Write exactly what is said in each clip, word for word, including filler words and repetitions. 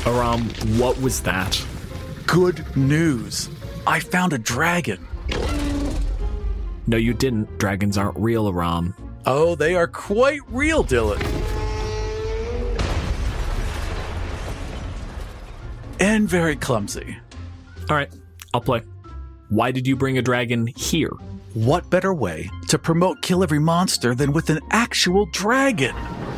Aram, what was that? Good news. I found a dragon. No, you didn't. Dragons aren't real, Aram. Oh, they are quite real, Dylan. And very clumsy. All right, I'll play. Why did you bring a dragon here? What better way to promote Kill Every Monster than with an actual dragon?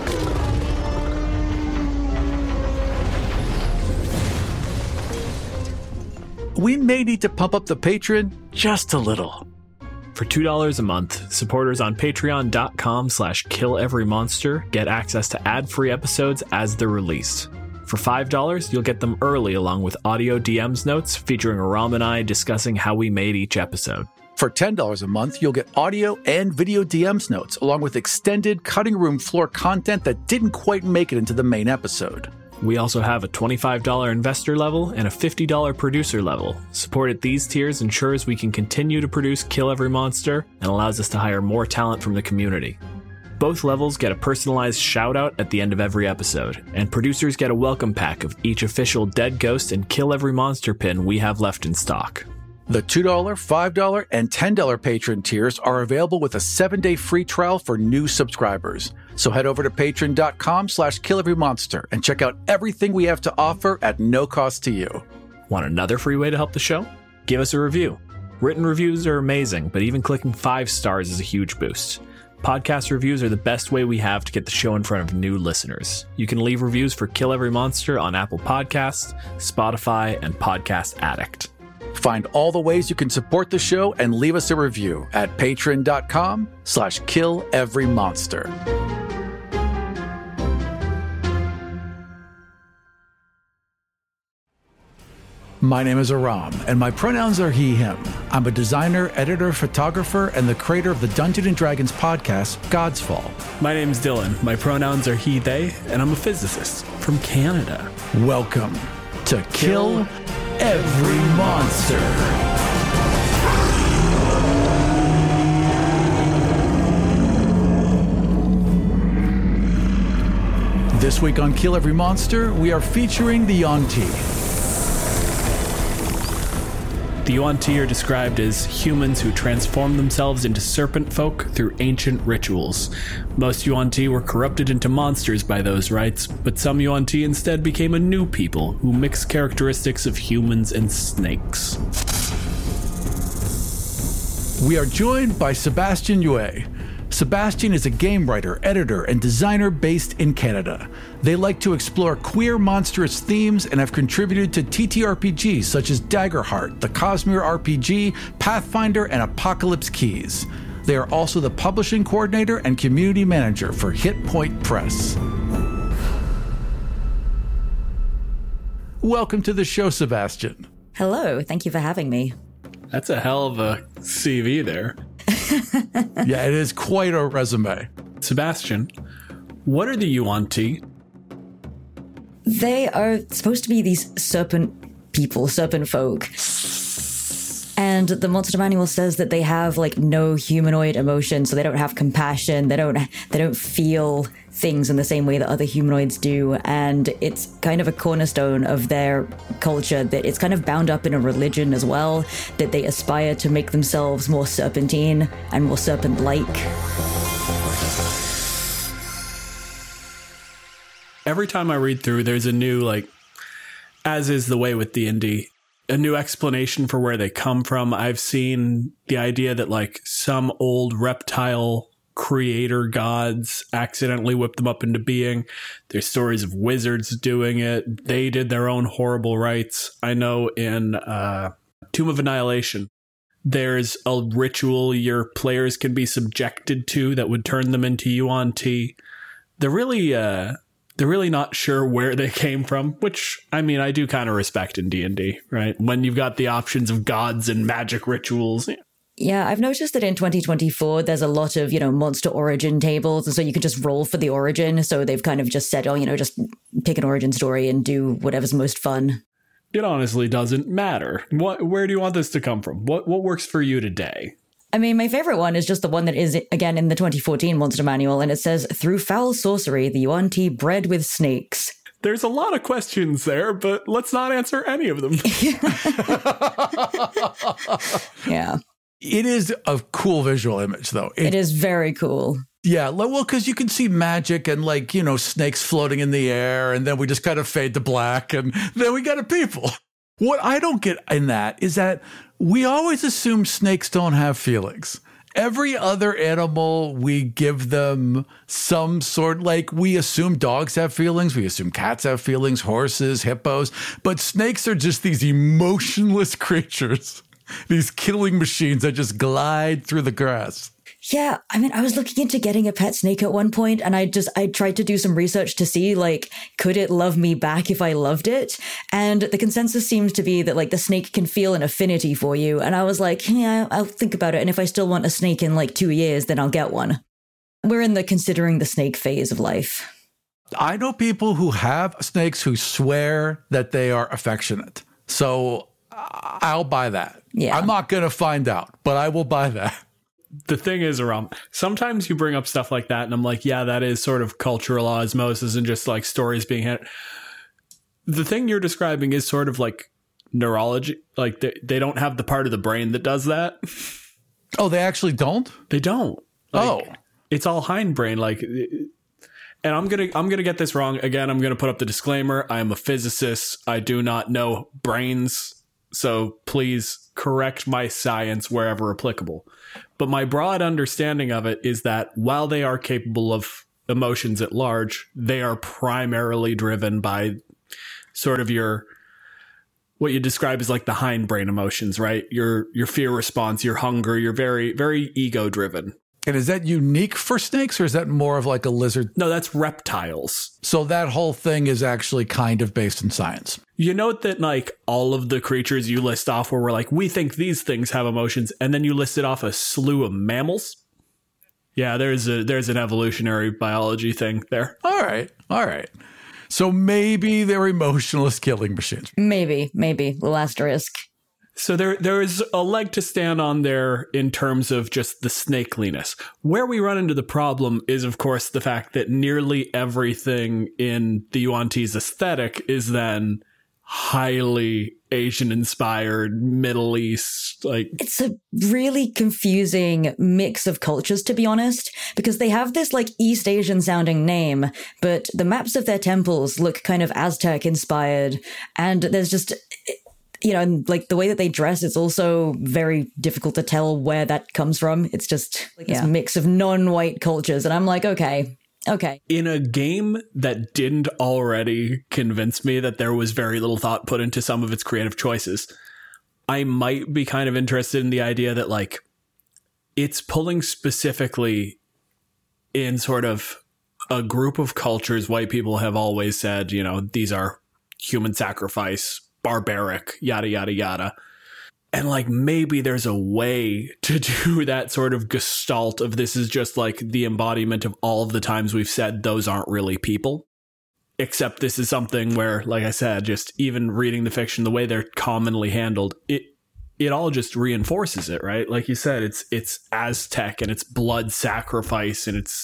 We may need to pump up the Patreon just a little. For two dollars a month, supporters on patreon.com slash kill-every-monster get access to ad-free episodes as they're released. For five dollars, you'll get them early along with audio D Ms notes featuring Aram and I discussing how we made each episode. For ten dollars a month, you'll get audio and video D Ms notes along with extended cutting room floor content that didn't quite make it into the main episode. We also have a twenty-five dollars investor level and a fifty dollars producer level. Support at these tiers ensures we can continue to produce Kill Every Monster and allows us to hire more talent from the community. Both levels get a personalized shout-out at the end of every episode, and producers get a welcome pack of each official Dead Ghost and Kill Every Monster pin we have left in stock. The two dollars, five dollars, and ten dollars patron tiers are available with a seven-day free trial for new subscribers. So head over to patreon.com slash kill-every-monster and check out everything we have to offer at no cost to you. Want another free way to help the show? Give us a review. Written reviews are amazing, but even clicking five stars is a huge boost. Podcast reviews are the best way we have to get the show in front of new listeners. You can leave reviews for Kill Every Monster on Apple Podcasts, Spotify, and Podcast Addict. Find all the ways you can support the show and leave us a review at patreon.com slash kill-every-monster. My name is Aram, and my pronouns are he, him. I'm a designer, editor, photographer, and the creator of the Dungeons and Dragons podcast, God's Fall. My name's Dylan. My pronouns are he, they, and I'm a physicist from Canada. Welcome to Kill Every Monster. This week on Kill Every Monster, we are featuring the Yuan-ti. The Yuan-ti are described as humans who transform themselves into serpent folk through ancient rituals. Most Yuan-ti were corrupted into monsters by those rites, but some Yuan-ti instead became a new people who mix characteristics of humans and snakes. We are joined by Sebastian Yue. Sebastian is a game writer, editor, and designer based in Canada. They like to explore queer, monstrous themes and have contributed to T T R P Gs such as Daggerheart, the Cosmere R P G, Pathfinder, and Apocalypse Keys. They are also the publishing coordinator and community manager for Hit Point Press. Welcome to the show, Sebastian. Hello, thank you for having me. That's a hell of a C V there. Yeah, it is quite a resume. Sebastian, what are the Yuan-ti? They are supposed to be these serpent people, serpent folk. And the monster manual says that they have like no humanoid emotion, so they don't have compassion, they don't they don't feel things in the same way that other humanoids do, and it's kind of a cornerstone of their culture that it's kind of bound up in a religion as well, that they aspire to make themselves more serpentine and more serpent-like. Every time I read through, there's a new, like, as is the way with D and D, a new explanation for where they come from. I've seen the idea that, like, some old reptile creator gods accidentally whipped them up into being. There's stories of wizards doing it. They did their own horrible rites. I know in uh, Tomb of Annihilation, there's a ritual your players can be subjected to that would turn them into Yuan-ti. They're really... Uh, They're really not sure where they came from, which, I mean, I do kind of respect in D and D, right? When you've got the options of gods and magic rituals. Yeah, I've noticed that in twenty twenty-four, there's a lot of, you know, monster origin tables, and so you can just roll for the origin. So they've kind of just said, oh, you know, just pick an origin story and do whatever's most fun. It honestly doesn't matter. What? Where do you want this to come from? What What works for you today? I mean, my favorite one is just the one that is, again, in the twenty fourteen Monster Manual, and it says, through foul sorcery, the Yuan-ti bred with snakes. There's a lot of questions there, but let's not answer any of them. Yeah. It is a cool visual image, though. It, it is very cool. Yeah, well, because you can see magic and, like, you know, snakes floating in the air, and then we just kind of fade to black, and then we got a people. What I don't get in that is that we always assume snakes don't have feelings. Every other animal, we give them some sort, like we assume dogs have feelings. We assume cats have feelings, horses, hippos. But snakes are just these emotionless creatures, these killing machines that just glide through the grass. Yeah, I mean, I was looking into getting a pet snake at one point, and I just, I tried to do some research to see, like, could it love me back if I loved it? And the consensus seems to be that, like, the snake can feel an affinity for you. And I was like, yeah, I'll think about it. And if I still want a snake in, like, two years, then I'll get one. We're in the considering the snake phase of life. I know people who have snakes who swear that they are affectionate. So I'll buy that. Yeah. I'm not going to find out, but I will buy that. The thing is, Aram, sometimes you bring up stuff like that, and I'm like, yeah, that is sort of cultural osmosis and just like stories being had. The thing you're describing is sort of like neurology. Like they, they don't have the part of the brain that does that. Oh, they actually don't? They don't. Like, oh, it's all hindbrain. Like, and I'm gonna I'm gonna get this wrong again. I'm gonna put up the disclaimer. I am a physicist. I do not know brains, so please correct my science wherever applicable. But my broad understanding of it is that while they are capable of emotions at large, they are primarily driven by sort of your, what you describe as like the hindbrain emotions, right? Your your fear response, your hunger, you're very, very ego driven. And is that unique for snakes, or is that more of like a lizard? No, that's reptiles. So that whole thing is actually kind of based in science. You note that like all of the creatures you list off where we're like, we think these things have emotions, and then you listed off a slew of mammals. Yeah, there's a there's an evolutionary biology thing there. All right. All right. So maybe they're emotionless killing machines. Maybe, maybe. Little asterisk. So there, there is a leg to stand on there in terms of just the snakeliness. Where we run into the problem is, of course, the fact that nearly everything in the Yuan-Ti's aesthetic is then highly Asian-inspired, Middle East, like... It's a really confusing mix of cultures, to be honest, because they have this, like, East Asian-sounding name, but the maps of their temples look kind of Aztec-inspired, and there's just... You know, and like the way that they dress, it's also very difficult to tell where that comes from. It's just like yeah. this mix of non-white cultures. And I'm like, okay, okay. In a game that didn't already convince me that there was very little thought put into some of its creative choices, I might be kind of interested in the idea that like it's pulling specifically in sort of a group of cultures white people have always said, you know, these are human sacrifice, barbaric, yada, yada, yada. And like maybe there's a way to do that sort of gestalt of this is just like the embodiment of all of the times we've said those aren't really people. Except this is something where, like I said, just even reading the fiction, the way they're commonly handled, it it all just reinforces it, right? Like you said, it's it's Aztec and it's blood sacrifice and it's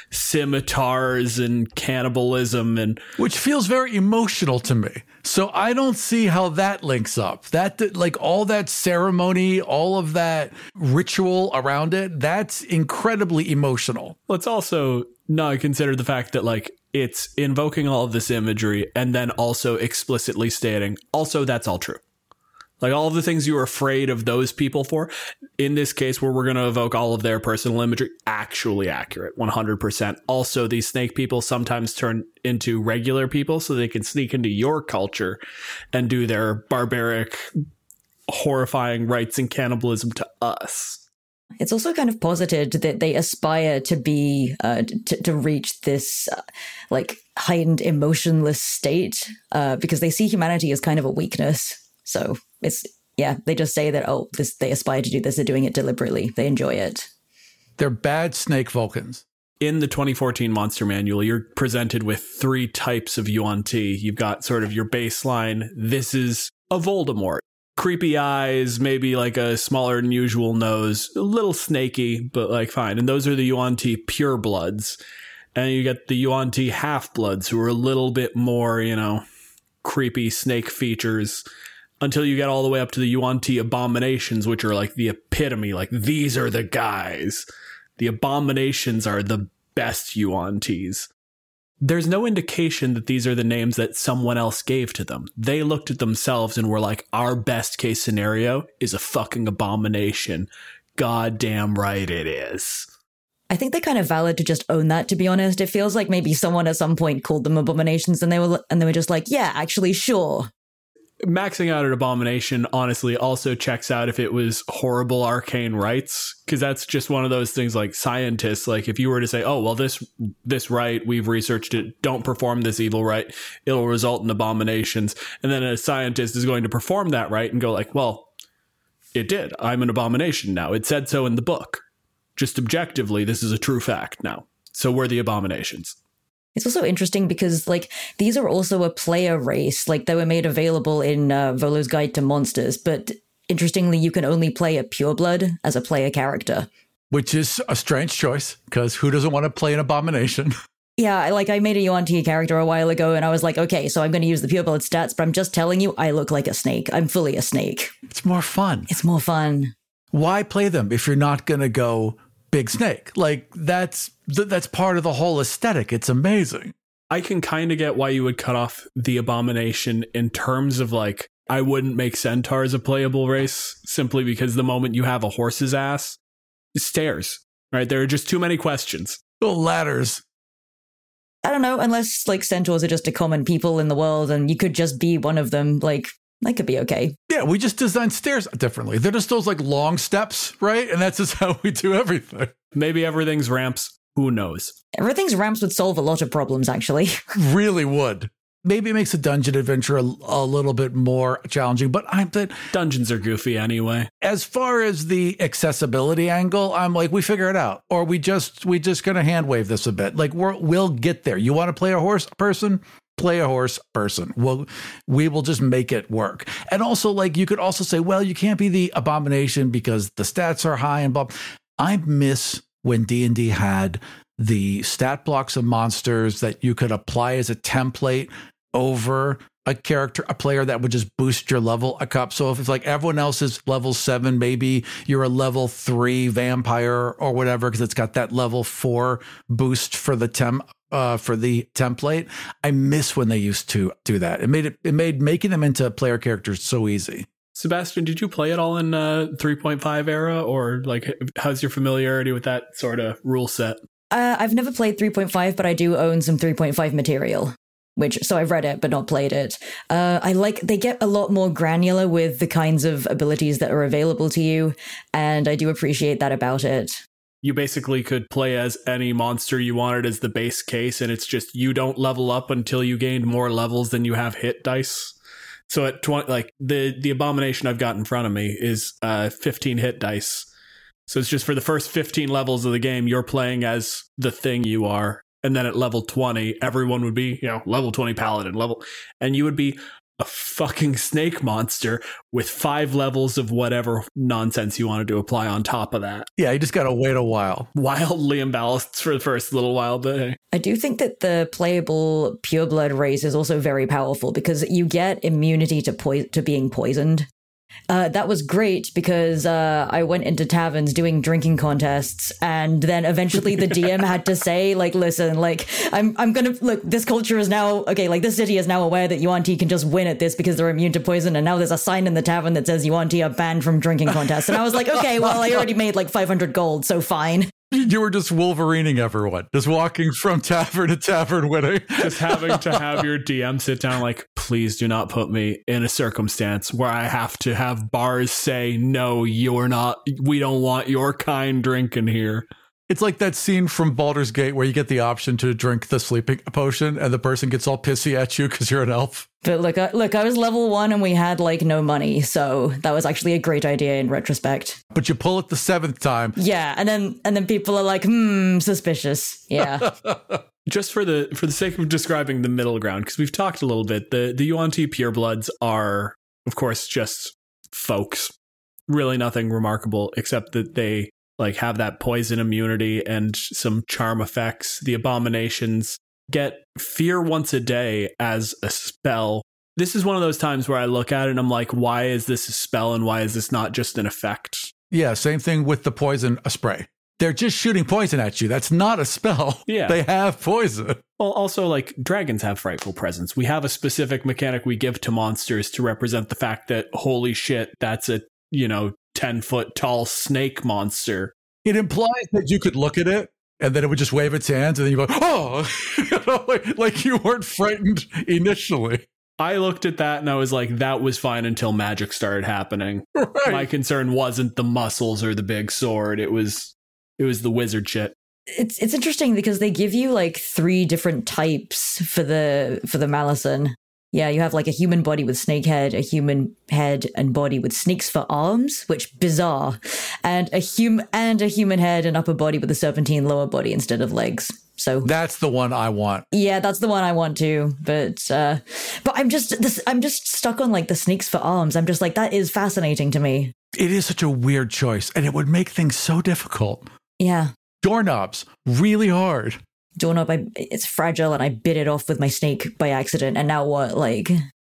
scimitars and cannibalism and which feels very emotional to me. So I don't see how that links up. That like all that ceremony, all of that ritual around it, that's incredibly emotional. Let's also not consider the fact that like it's invoking all of this imagery and then also explicitly stating, also that's all true. Like all of the things you were afraid of those people for, in this case where we're going to evoke all of their personal imagery, actually accurate, one hundred percent. Also, these snake people sometimes turn into regular people so they can sneak into your culture and do their barbaric, horrifying rites and cannibalism to us. It's also kind of posited that they aspire to be, uh, to, to reach this, uh, like, heightened emotionless state, uh, because they see humanity as kind of a weakness. So it's, yeah, they just say that, oh, this they aspire to do this. They're doing it deliberately. They enjoy it. They're bad snake Vulcans. In the twenty fourteen Monster Manual, you're presented with three types of Yuan-Ti. You've got sort of your baseline. This is a Voldemort. Creepy eyes, maybe like a smaller than usual nose, a little snaky, but like fine. And those are the Yuan-Ti purebloods. And you get the Yuan-Ti half-bloods who are a little bit more, you know, creepy snake features, until you get all the way up to the Yuan-Ti abominations, which are like the epitome. Like, these are the guys. The abominations are the best Yuan-Tis. There's no indication that these are the names that someone else gave to them. They looked at themselves and were like, our best case scenario is a fucking abomination. Goddamn right it is. I think they're kind of valid to just own that, to be honest. It feels like maybe someone at some point called them abominations and they were and they were just like, yeah, actually, sure. Maxing out an abomination, honestly, also checks out if it was horrible arcane rites, because that's just one of those things like scientists, like if you were to say, oh, well, this this rite, we've researched it, don't perform this evil rite, it'll result in abominations. And then a scientist is going to perform that rite and go like, well, it did. I'm an abomination now. It said so in the book. Just objectively, this is a true fact now. So we're the abominations. It's also interesting because, like, these are also a player race. Like, they were made available in uh, Volo's Guide to Monsters, but interestingly, you can only play a pureblood as a player character. Which is a strange choice, because who doesn't want to play an abomination? Yeah, I- like, I made a Yuan-Ti character a while ago, and I was like, okay, so I'm going to use the pureblood stats, but I'm just telling you, I look like a snake. I'm fully a snake. It's more fun. It's more fun. Why play them if you're not going to go big snake? Like, that's th- that's part of the whole aesthetic. It's amazing. I can kind of get why you would cut off the abomination in terms of, like, I wouldn't make centaurs a playable race simply because the moment you have a horse's ass, stairs, right? There are just too many questions. Little ladders. I don't know, unless, like, centaurs are just a common people in the world and you could just be one of them, like, that could be okay. Yeah, we just designed stairs differently. They're just those, like, long steps, right? And that's just how we do everything. Maybe everything's ramps. Who knows? Everything's ramps would solve a lot of problems, actually. Really would. Maybe it makes a dungeon adventure a, a little bit more challenging, but I'm that Dungeons are goofy anyway. as far as the accessibility angle, I'm like, we figure it out, or we just we just gonna hand wave this a bit. Like we're, we'll get there. You want to play a horse person? Play a horse person. We'll, we will just make it work. And also, like, you could also say, well, you can't be the abomination because the stats are high and blah. I miss when D and D had the stat blocks of monsters that you could apply as a template over a character, a player that would just boost your level a cup. So if it's like everyone else is level seven, maybe you're a level three vampire or whatever, because it's got that level four boost for the temp. Uh, for the template. I miss when they used to do that. It made it, it made making them into player characters so easy. Sebastian, did you play it all in uh, three point five era, or like how's your familiarity with that sort of rule set? Uh, I've never played three point five, but I do own some three point five material. Which, so I've read it, but not played it. Uh, I like, they get a lot more granular with the kinds of abilities that are available to you, and I do appreciate that about it. You basically could play as any monster you wanted as the base case, and it's just you don't level up until you gained more levels than you have hit dice. So at twenty, like the the abomination I've got in front of me is uh, fifteen hit dice. So it's just for the first fifteen levels of the game, you're playing as the thing you are, and then at level twenty, everyone would be, you know, level twenty paladin level, and you would be a fucking snake monster with five levels of whatever nonsense you wanted to apply on top of that. Yeah, you just got to wait a while. Wildly imbalanced for the first little while, but hey. I do think that the playable pureblood race is also very powerful because you get immunity to po- to being poisoned. Uh, that was great because uh, I went into taverns doing drinking contests, and then eventually the D M had to say, like, listen, like, I'm I'm gonna, look, this culture is now, okay, like, this city is now aware that Yuan-Ti can just win at this because they're immune to poison, and now there's a sign in the tavern that says Yuan-Ti are banned from drinking contests. And I was like, okay, well, I already made like five hundred gold, so fine. You were just Wolverining everyone, just walking from tavern to tavern winning. Just having to have your D M sit down like, please do not put me in a circumstance where I have to have bars say, no, you're not, we don't want your kind drinking here. It's like that scene from Baldur's Gate where you get the option to drink the sleeping potion and the person gets all pissy at you because you're an elf. But look, I, look, I was level one and we had like no money, so that was actually a great idea in retrospect. But you pull it the seventh time. Yeah, and then and then people are like, hmm, suspicious. Yeah. Just for the for the sake of describing the middle ground, because we've talked a little bit, the the Yuan-Ti purebloods are, of course, just folks. Really nothing remarkable except that they like have that poison immunity and some charm effects. The abominations get fear once a day as a spell. This is one of those times where I look at it and I'm like, why is this a spell and why is this not just an effect? Yeah, same thing with the poison spray. They're just shooting poison at you. That's not a spell. Yeah. They have poison. Well, also, like, dragons have frightful presence. We have a specific mechanic we give to monsters to represent the fact that, holy shit, that's a, you know, ten foot tall snake monster. It implies that you could look at it and then it would just wave its hands and then you go, oh, you know, like, like you weren't frightened initially. I looked at that and I was like, that was fine until magic started happening. Right. My concern wasn't the muscles or the big sword. It was it was the wizard shit. It's it's interesting because they give you like three different types for the for the Malison. Yeah, you have like a human body with snake head, a human head and body with snakes for arms, which bizarre, and a hum and a human head and upper body with a serpentine lower body instead of legs. So that's the one I want. Yeah, that's the one I want too. But uh, but I'm just this. I'm just stuck on like the snakes for arms. I'm just like, that is fascinating to me. It is such a weird choice, and it would make things so difficult. Yeah, doorknobs really hard. Doorknob, I, it's fragile, and I bit it off with my snake by accident. And now what? Like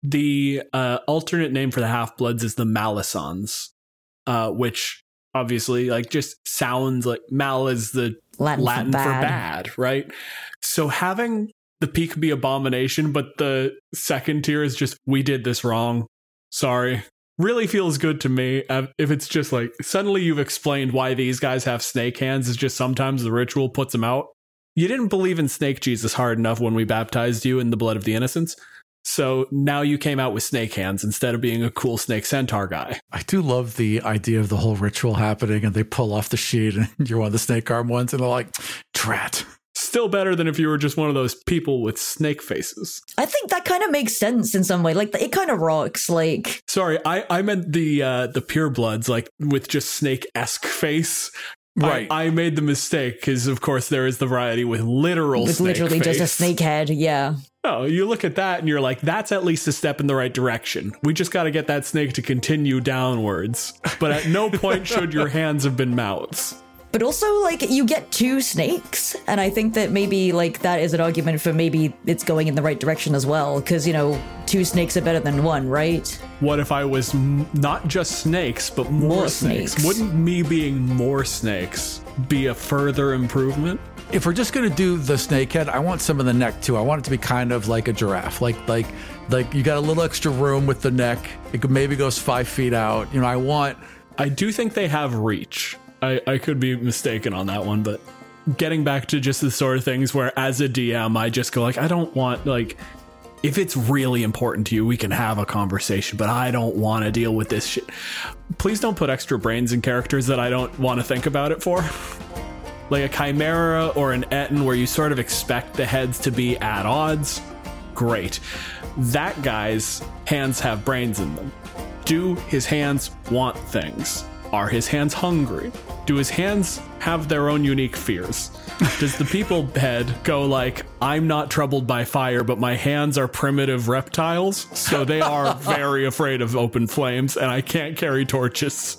the uh, alternate name for the Half-Bloods is the Malisons, uh, which obviously like just sounds like mal is the Latin, Latin for, for bad. bad, right? So having the peak be abomination, but the second tier is just, we did this wrong. Sorry. Really feels good to me. Uh, if it's just like, suddenly you've explained why these guys have snake hands, it's just sometimes the ritual puts them out. You didn't believe in Snake Jesus hard enough when we baptized you in the blood of the innocents. So now you came out with snake hands instead of being a cool snake centaur guy. I do love the idea of the whole ritual happening and they pull off the sheet and you're one of the snake arm ones and they're like, drat. Still better than if you were just one of those people with snake faces. I think that kind of makes sense in some way. Like, it kind of rocks. Like, sorry, I, I meant the uh, the purebloods, like with just snake-esque face. Right. I, I made the mistake because, of course, there is the variety with literal it's snake literally face. just a snake head. Yeah. Oh, you look at that and you're like, that's at least a step in the right direction. We just got to get that snake to continue downwards. But at no point should your hands have been mouths. But also, like, you get two snakes, and I think that maybe, like, that is an argument for maybe it's going in the right direction as well, because, you know, two snakes are better than one, right? What if I was m- not just snakes, but more, More snakes? snakes. Wouldn't me being more snakes be a further improvement? If we're just going to do the snake head, I want some of the neck too. I want it to be kind of like a giraffe. Like, like, like you got a little extra room with the neck. It could maybe goes five feet out. You know, I want... I do think they have reach. I, I could be mistaken on that one, but getting back to just the sort of things where as a D M, I just go like, I don't want, like, if it's really important to you, we can have a conversation, but I don't want to deal with this shit. Please don't put extra brains in characters that I don't want to think about it for. Like a Chimera or an Etten where you sort of expect the heads to be at odds. Great. That guy's hands have brains in them. Do his hands want things? Are his hands hungry? Do his hands have their own unique fears? Does the people head go like, I'm not troubled by fire, but my hands are primitive reptiles, so they are very afraid of open flames, and I can't carry torches.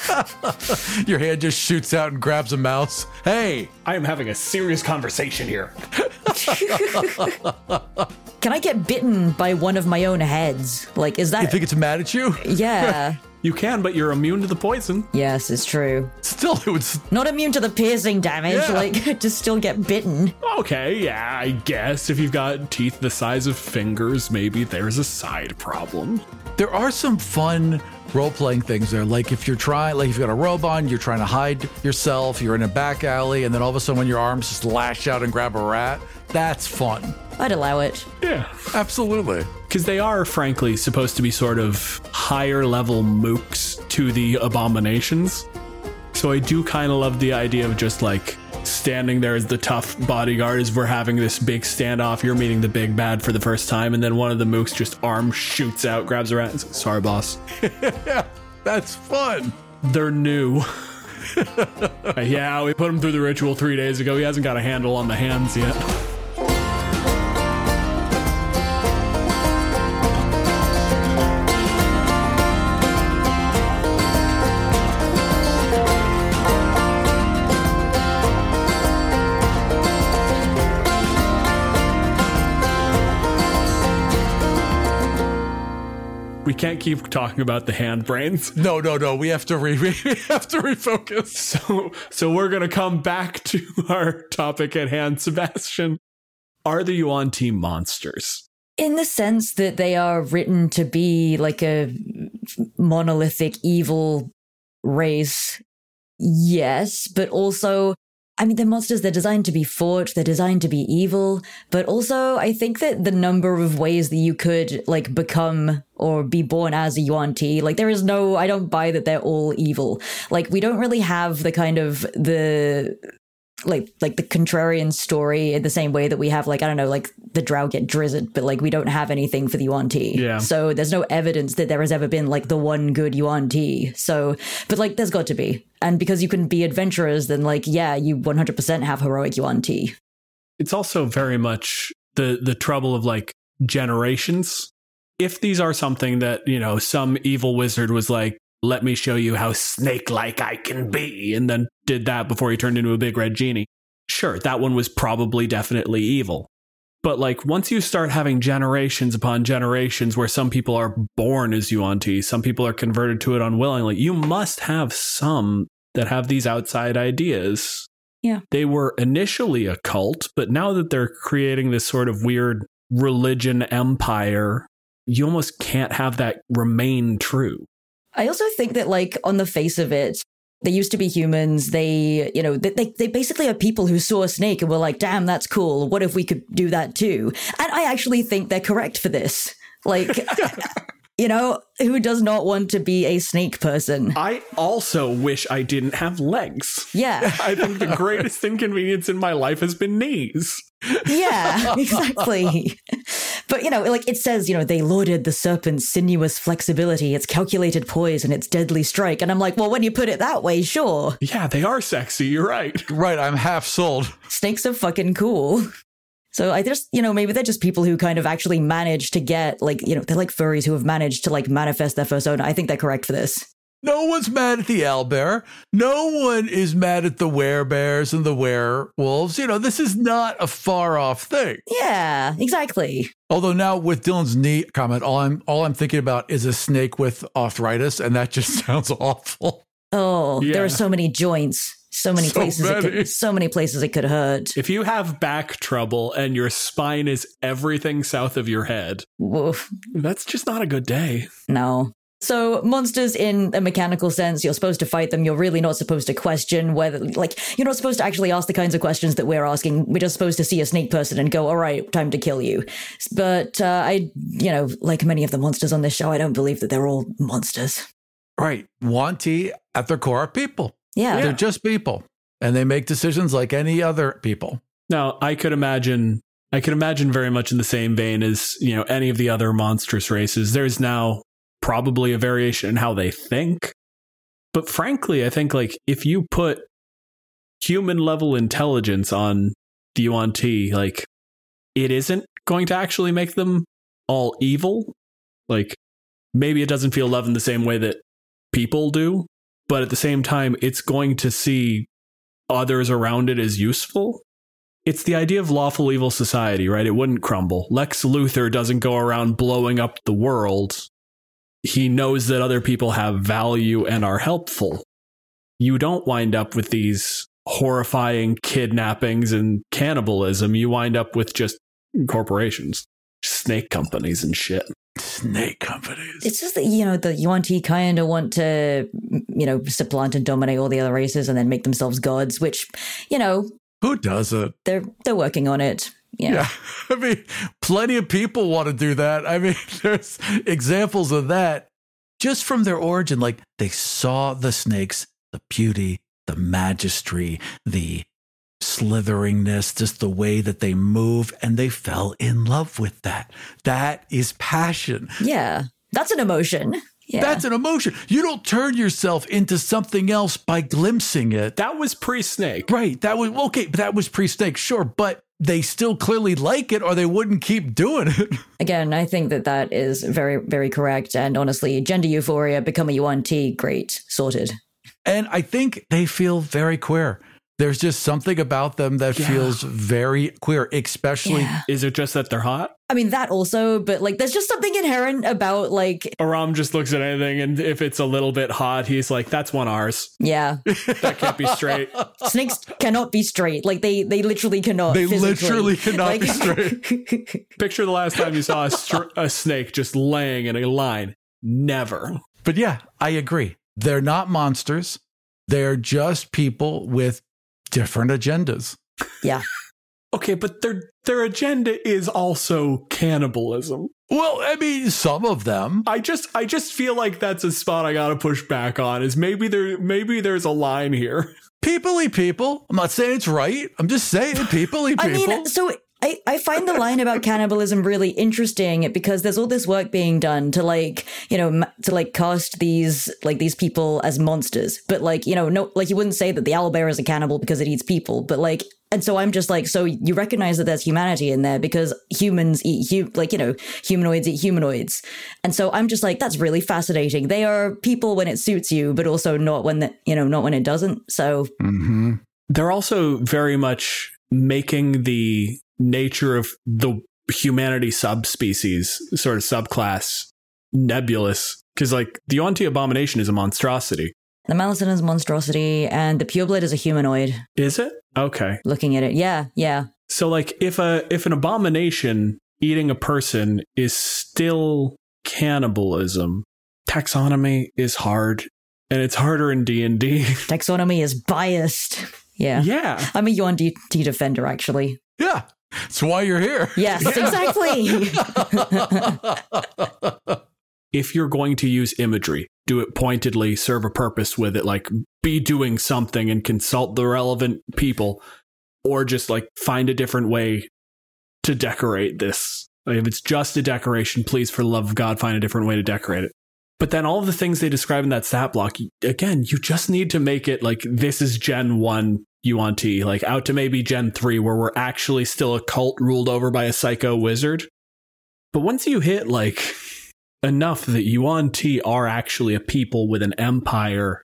Your hand just shoots out and grabs a mouse. Hey! I am having a serious conversation here. Can I get bitten by one of my own heads? Like, is that... You think it's mad at you? Yeah. You can, but you're immune to the poison. Yes, it's true. Still, it would... Not immune to the piercing damage, Yeah. like, just still get bitten. Okay, yeah, I guess if you've got teeth the size of fingers, maybe there's a side problem. There are some fun role-playing things there. Like if you're trying, like if you've got a robe on, you're trying to hide yourself, you're in a back alley, and then all of a sudden when your arms just lash out and grab a rat, that's fun. I'd allow it. Yeah. Absolutely. Because they are, frankly, supposed to be sort of higher level mooks to the abominations. So I do kind of love the idea of just like standing there as the tough bodyguard as we're having this big standoff. You're meeting the big bad for the first time, and then one of the mooks just arm shoots out, grabs a rat, and says, sorry, boss. Yeah, that's fun. They're new. Uh, yeah, we put him through the ritual three days ago. He hasn't got a handle on the hands yet. we can't keep talking about the hand brains. No, no, no. We have to re- we have to refocus. So, so we're gonna come back to our topic at hand, Sebastian. Are the Yuan-Ti monsters? In the sense that they are written to be like a monolithic evil race, yes, but also, I mean, they're monsters, they're designed to be fought, they're designed to be evil, but also I think that the number of ways that you could, like, become or be born as a Yuan-Ti, like, there is no, I don't buy that they're all evil. Like, we don't really have the kind of, the... like like the contrarian story in the same way that we have, like, I don't know, like the Drow get Drizzt, but like we don't have anything for the Yuan-Ti. Yeah. So there's no evidence that there has ever been like the one good Yuan-Ti. So, but like there's got to be. And because you can be adventurers, then like, yeah, you one hundred percent have heroic Yuan-Ti. It's also very much the the trouble of like generations. If these are something that, you know, some evil wizard was like, let me show you how snake-like I can be, and then did that before he turned into a big red genie. Sure, that one was probably definitely evil. But like once you start having generations upon generations where some people are born as Yuan-Ti, some people are converted to it unwillingly, you must have some that have these outside ideas. Yeah. They were initially a cult, but now that they're creating this sort of weird religion empire, you almost can't have that remain true. I also think that, like, on the face of it, they used to be humans. They, you know, they, they basically are people who saw a snake and were like, damn, that's cool. What if we could do that too? And I actually think they're correct for this. Like, you know, who does not want to be a snake person? I also wish I didn't have legs. Yeah. I think the greatest inconvenience in my life has been knees. Yeah, exactly. But, you know, like it says, you know, they lauded the serpent's sinuous flexibility, its calculated poise, and its deadly strike. And I'm like, well, when you put it that way, sure. Yeah, they are sexy. You're right. Right. I'm half sold. Snakes are fucking cool. So I just, you know, maybe they're just people who kind of actually manage to get, like, you know, they're like furries who have managed to, like, manifest their persona. I think they're correct for this. No one's mad at the owlbear. No one is mad at the werebears and the werewolves. You know, this is not a far off thing. Yeah, exactly. Although now with Dylan's knee comment, all I'm all I'm thinking about is a snake with arthritis, and that just sounds awful. Oh, Yeah. there are so many joints, so many So places, It many. could, so many places it could hurt. If you have back trouble and your spine is everything south of your head, Woof. that's just not a good day. No. So monsters in a mechanical sense, you're supposed to fight them. You're really not supposed to question whether, like, you're not supposed to actually ask the kinds of questions that we're asking. We're just supposed to see a snake person and go, all right, time to kill you. But uh, I, you know, like many of the monsters on this show, I don't believe that they're all monsters. Right. Yuan-Ti at their core are people. Yeah. They're just people. And they make decisions like any other people. Now, I could imagine, I could imagine very much in the same vein as, you know, any of the other monstrous races. There's now probably a variation in how they think. But frankly, I think, like, if you put human level intelligence on the Yuan-Ti, like, it isn't going to actually make them all evil. Like, maybe it doesn't feel love in the same way that people do, but at the same time, it's going to see others around it as useful. It's the idea of lawful evil society, right? It wouldn't crumble. Lex Luthor doesn't go around blowing up the world. He knows that other people have value and are helpful. You don't wind up with these horrifying kidnappings and cannibalism. You wind up with just corporations, snake companies and shit. Snake companies. It's just that, you know, the Yuan-Ti kind of want to, you know, supplant and dominate all the other races and then make themselves gods, which, you know, Who doesn't? they're they're working on it. Yeah. Yeah. I mean, plenty of people want to do that. I mean, there's examples of that just from their origin. Like, they saw the snakes, the beauty, the magistry, the slitheringness, just the way that they move, and they fell in love with that. That is passion. Yeah. That's an emotion. Yeah. That's an emotion. You don't turn yourself into something else by glimpsing it. That was pre-snake. Right. That was okay, but that was pre-snake, sure, but they still clearly like it or they wouldn't keep doing it. Again, I think that that is very, very correct. And honestly, gender euphoria, become a Yuan-Ti, great, sorted. And I think they feel very queer. There's just something about them that Yeah. feels very queer, especially. Yeah. Is it just that they're hot? I mean, that also, but like, there's just something inherent about like, Aram just looks at anything, and if it's a little bit hot, he's like, that's one ours. yeah, That can't be straight. snakes cannot be straight. Like they, they literally cannot. They physically. literally cannot Like- be straight. Picture the last time you saw a, str- a snake just laying in a line. Never. But yeah, I agree. They're not monsters. They're just people with different agendas. Yeah. Okay, but their their agenda is also cannibalism. Well, I mean, some of them. I just I just feel like that's a spot I gotta push back on. Is maybe there maybe there's a line here. People-y people. I'm not saying it's right. I'm just saying people-y people. I mean, so I, I find the line about cannibalism really interesting because there's all this work being done to like, you know, ma- to like cast these, like these people as monsters. But like, you know, no, like you wouldn't say that the owlbear is a cannibal because it eats people, but like, and so I'm just like, so you recognize that there's humanity in there because humans eat, hu- like, you know, humanoids eat humanoids. And so I'm just like, that's really fascinating. They are people when it suits you, but also not when the, you know, not when it doesn't. So Mm-hmm. They're also very much making the nature of the humanity subspecies, sort of subclass, nebulous. Because like the Yuan-Ti abomination is a monstrosity. the Malison is a monstrosity and the pureblood is a humanoid. Is it? Okay. Looking at it. Yeah. Yeah. So like if a if an abomination eating a person is still cannibalism, taxonomy is hard, and it's harder in D and D. Taxonomy is biased. Yeah. Yeah. I'm a Yuan-Ti defender, actually. Yeah. That's why you're here. Yes, exactly. If you're going to use imagery, do it pointedly, serve a purpose with it, like be doing something and consult the relevant people, or just like find a different way to decorate this. Like, if it's just a decoration, please, for the love of God, find a different way to decorate it. But then all of the things they describe in that stat block, again, you just need to make it like this is Gen one Yuan-Ti, like out to maybe Gen three, where we're actually still a cult ruled over by a psycho wizard. But once you hit like enough that Yuan-Ti are actually a people with an empire,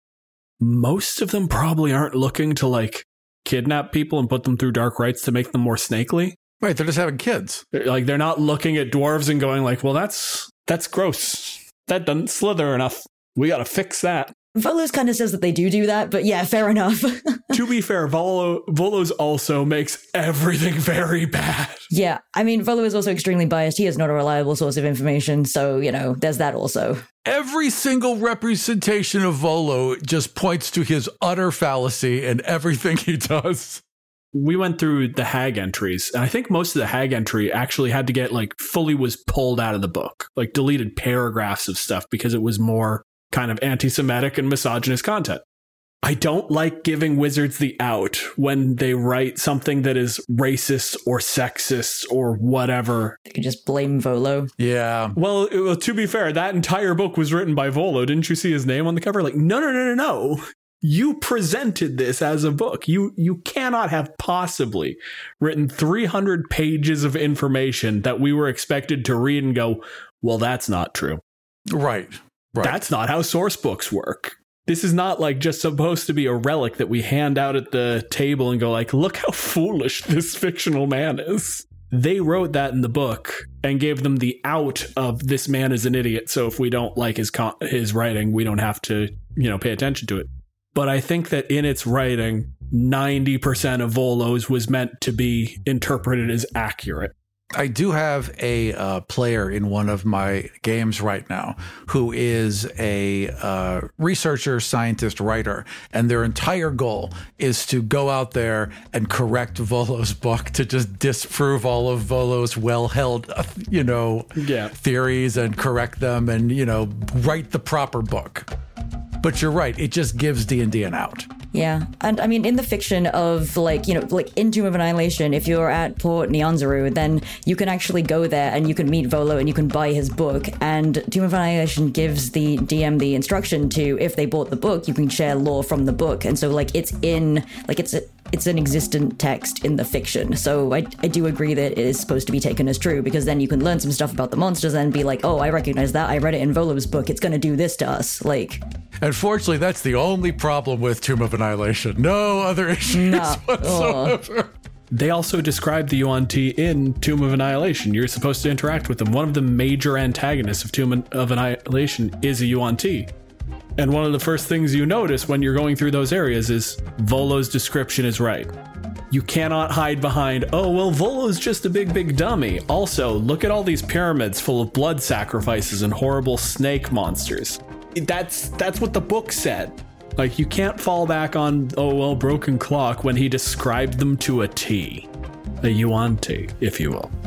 most of them probably aren't looking to like kidnap people and put them through dark rites to make them more snakely. Right. They're just having kids. Like they're not looking at dwarves and going like, well, that's that's gross. That doesn't slither enough. We got to fix that. Volos kind of says that they do do that, but yeah, fair enough. To be fair, Volo, Volos also makes everything very bad. Yeah, I mean, Volo is also extremely biased. He is not a reliable source of information, so, you know, there's that also. Every single representation of Volo just points to his utter fallacy in everything he does. We went through the Hag entries, and I think most of the Hag entry actually had to get, like, fully was pulled out of the book. Like, deleted paragraphs of stuff because it was more kind of anti-Semitic and misogynist content. I don't like giving wizards the out when they write something that is racist or sexist or whatever. You just blame Volo. Yeah. Well, it- well, to be fair, that entire book was written by Volo. Didn't you see his name on the cover? Like, no, no, no, no, no. You presented this as a book. You you cannot have possibly written three hundred pages of information that we were expected to read and go, well, that's not true. Right. Right. That's not how source books work. This is not like just supposed to be a relic that we hand out at the table and go like, look how foolish this fictional man is. They wrote that in the book and gave them the out of this man is an idiot. So if we don't like his con- his writing, we don't have to, you know, pay attention to it. But I think that in its writing, ninety percent of Volo's was meant to be interpreted as accurate. I do have a uh, player in one of my games right now who is a uh, researcher, scientist, writer, and their entire goal is to go out there and correct Volo's book to just disprove all of Volo's well-held, uh, you know, Yeah. theories and correct them and, you know, write the proper book. But you're right, it just gives D and D an out. Yeah, and I mean, in the fiction of, like, you know, like in Tomb of Annihilation, if you're at Port Nyanzaru, then you can actually go there and you can meet Volo and you can buy his book. And Tomb of Annihilation gives the D M the instruction to, if they bought the book, you can share lore from the book. And so, like, it's in, like, it's a, it's an existent text in the fiction. So I, I do agree that it is supposed to be taken as true, because then you can learn some stuff about the monsters and be like, oh, I recognize that. I read it in Volo's book. It's going to do this to us. Like... Unfortunately, that's the only problem with Tomb of Annihilation. No other issues No. whatsoever. Oh. They also describe the Yuan Ti in Tomb of Annihilation. You're supposed to interact with them. One of the major antagonists of Tomb of Annihilation is a Yuan Ti. And one of the first things you notice when you're going through those areas is Volo's description is right. You cannot hide behind, oh, well, Volo's just a big, big dummy. Also, look at all these pyramids full of blood sacrifices and horrible snake monsters. That's that's what the book said. Like, you can't fall back on, oh, well, Broken Clock when he described them to a T. A Yuan Ti, if you will.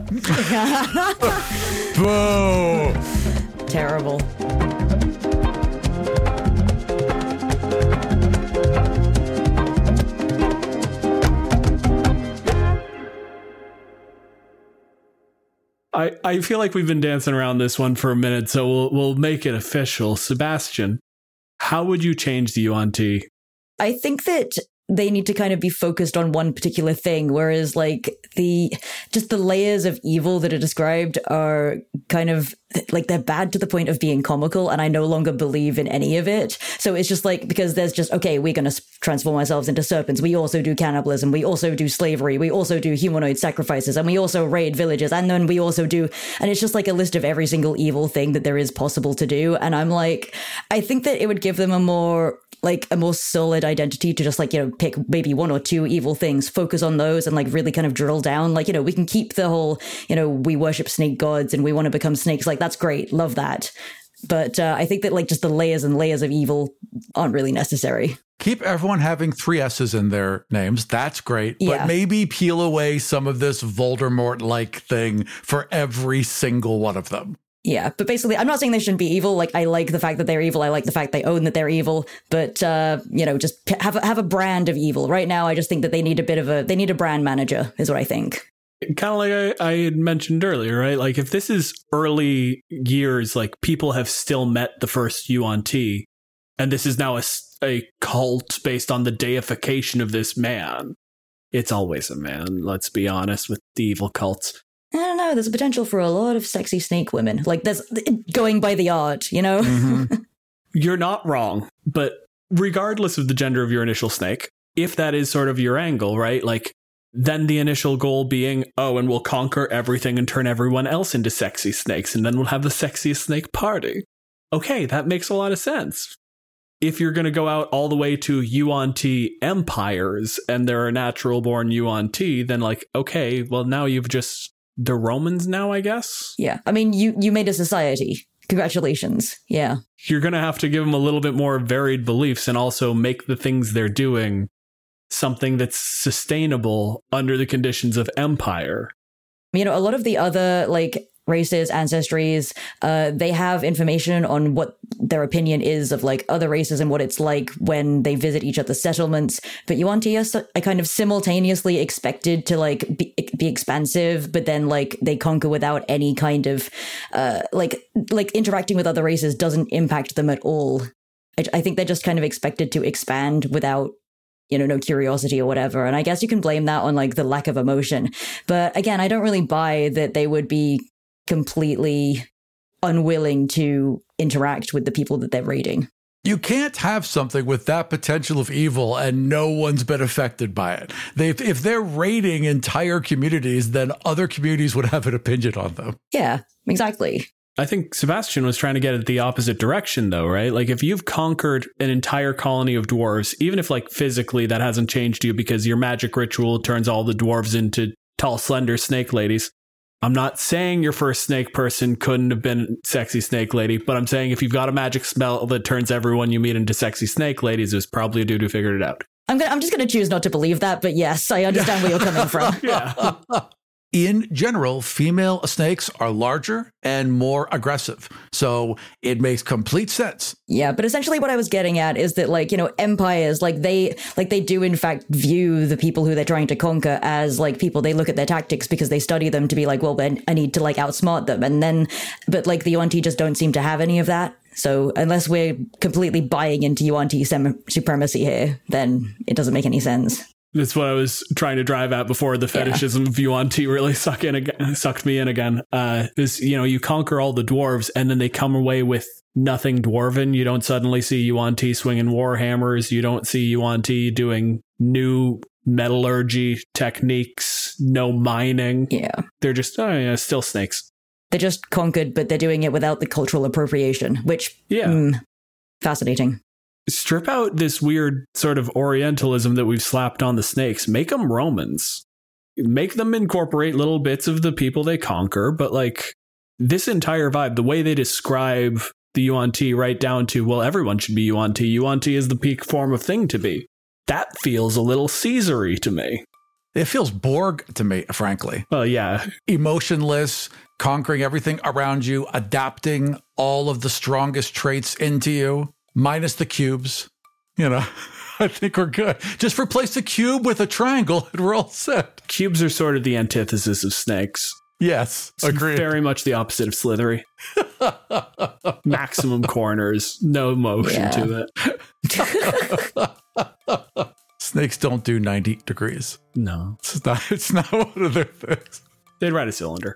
Boo! Terrible. I, I feel like we've been dancing around this one for a minute, so we'll we'll make it official. Sebastian, how would you change the Yuan Ti? I think that they need to kind of be focused on one particular thing, whereas like the just the layers of evil that are described are kind of like they're bad to the point of being comical, and I no longer believe in any of it. So it's just like, because there's just, okay, we're going to transform ourselves into serpents. We also do cannibalism. We also do slavery. We also do humanoid sacrifices, and we also raid villages. And then we also do, and it's just like a list of every single evil thing that there is possible to do. And I'm like, I think that it would give them a more like a more solid identity to just like, you know, pick maybe one or two evil things, focus on those and like really kind of drill down. Like, you know, we can keep the whole, you know, we worship snake gods and we want to become snakes. Like, that's great. Love that. But uh, I think that like just the layers and layers of evil aren't really necessary. Keep everyone having three S's in their names. That's great. Yeah. But maybe peel away some of this Voldemort-like thing for every single one of them. Yeah, but basically, I'm not saying they shouldn't be evil. Like, I like the fact that they're evil. I like the fact they own that they're evil. But, uh, you know, just have a, have a brand of evil. Right now, I just think that they need a bit of a, they need a brand manager, is what I think. Kind of like I, I had mentioned earlier, right? Like, if this is early years, like, people have still met the first Yuan Ti, and this is now a, a cult based on the deification of this man. It's always a man, let's be honest, with the evil cults. I don't know. There's a potential for a lot of sexy snake women. Like, there's going by the art, you know? Mm-hmm. You're not wrong, but regardless of the gender of your initial snake, if that is sort of your angle, right? Like, then the initial goal being, oh, and we'll conquer everything and turn everyone else into sexy snakes, and then we'll have the sexiest snake party. Okay, that makes a lot of sense. If you're going to go out all the way to Yuan Ti empires and there are natural born Yuan Ti, then like, okay, well, now you've just... the Romans now, I guess? Yeah. I mean, you, you made a society. Congratulations. Yeah. You're going to have to give them a little bit more varied beliefs and also make the things they're doing something that's sustainable under the conditions of empire. You know, a lot of the other, like, races, ancestries, uh, they have information on what their opinion is of like other races and what it's like when they visit each other's settlements. But Yuan Ti are kind of simultaneously expected to like be, be expansive, but then like they conquer without any kind of uh, like like interacting with other races doesn't impact them at all. I, I think they're just kind of expected to expand without, you know, no curiosity or whatever. And I guess you can blame that on like the lack of emotion. But again, I don't really buy that they would be completely unwilling to interact with the people that they're raiding. You can't have something with that potential of evil and no one's been affected by it. They, if they're raiding entire communities, then other communities would have an opinion on them. Yeah, exactly. I think Sebastian was trying to get it the opposite direction, though, right? Like, if you've conquered an entire colony of dwarves, even if, like, physically that hasn't changed you because your magic ritual turns all the dwarves into tall, slender snake ladies. I'm not saying your first snake person couldn't have been sexy snake lady, but I'm saying if you've got a magic spell that turns everyone you meet into sexy snake ladies, it was probably a dude who figured it out. I'm gonna, I'm just going to choose not to believe that, but yes, I understand where you're coming from. Yeah. In general, female snakes are larger and more aggressive. So it makes complete sense. Yeah, but essentially what I was getting at is that, like, you know, empires, like they like they do in fact view the people who they're trying to conquer as like people. They look at their tactics because they study them to be like, well, then I need to like outsmart them. And then, but like the Yuan Ti just don't seem to have any of that. So unless we're completely buying into Yuan Ti sem- supremacy here, then it doesn't make any sense. That's what I was trying to drive at before the fetishism yeah. of Yuan-Ti really suck in again, sucked me in again. Uh, this, you know, you conquer all the dwarves and then they come away with nothing dwarven. You don't suddenly see Yuan-Ti swinging war hammers. You don't see Yuan-Ti doing new metallurgy techniques, no mining. Yeah. They're just, oh yeah, still snakes. They're just conquered, but they're doing it without the cultural appropriation, which, yeah. Mm, fascinating. Strip out this weird sort of Orientalism that we've slapped on the snakes. Make them Romans. Make them incorporate little bits of the people they conquer. But like this entire vibe, the way they describe the Yuan-Ti right down to, well, everyone should be Yuan-Ti. Yuan-Ti is the peak form of thing to be. That feels a little Caesar-y to me. It feels Borg to me, frankly. Well, yeah. Emotionless, conquering everything around you, adapting all of the strongest traits into you. Minus the cubes, you know, I think we're good. Just replace the cube with a triangle and we're all set. Cubes are sort of the antithesis of snakes. Yes, it's agreed. Very much the opposite of Slithery. Maximum corners, no motion yeah. to it. Snakes don't do ninety degrees. No. It's not, it's not one of their things. They'd ride a cylinder.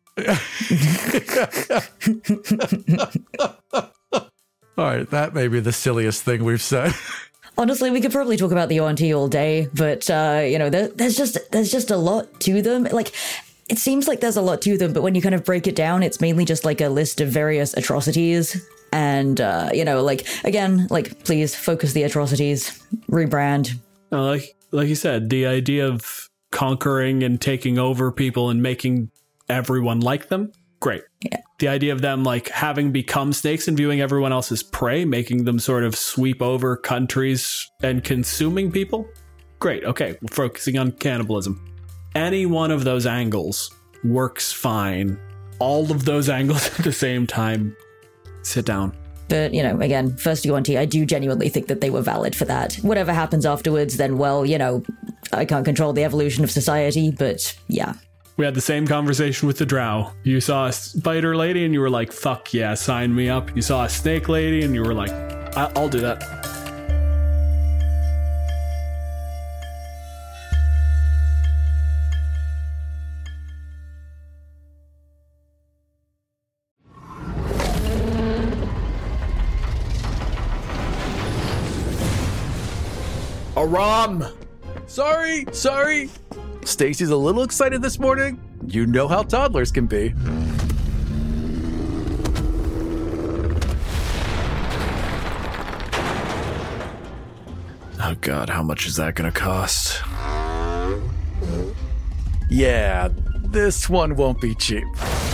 All right, that may be the silliest thing we've said. Honestly, we could probably talk about the Yuan-Ti all day, but uh, you know, there, there's just there's just a lot to them. Like, it seems like there's a lot to them, but when you kind of break it down, it's mainly just like a list of various atrocities. And uh, you know, like again, like please focus the atrocities, rebrand. Uh, like like you said, the idea of conquering and taking over people and making everyone like them. Great. Yeah. The idea of them like having become snakes and viewing everyone else as prey, making them sort of sweep over countries and consuming people. Great. Okay. We're focusing on cannibalism. Any one of those angles works fine. All of those angles at the same time. Sit down. But, you know, again, first Yuan-Ti, I do genuinely think that they were valid for that. Whatever happens afterwards, then, well, you know, I can't control the evolution of society, but yeah. We had the same conversation with the drow. You saw a spider lady and you were like, fuck yeah, sign me up. You saw a snake lady and you were like, I- I'll do that. Aram! Sorry, sorry. Stacy's a little excited this morning. You know how toddlers can be. Oh God, how much is that gonna cost? Yeah, this one won't be cheap.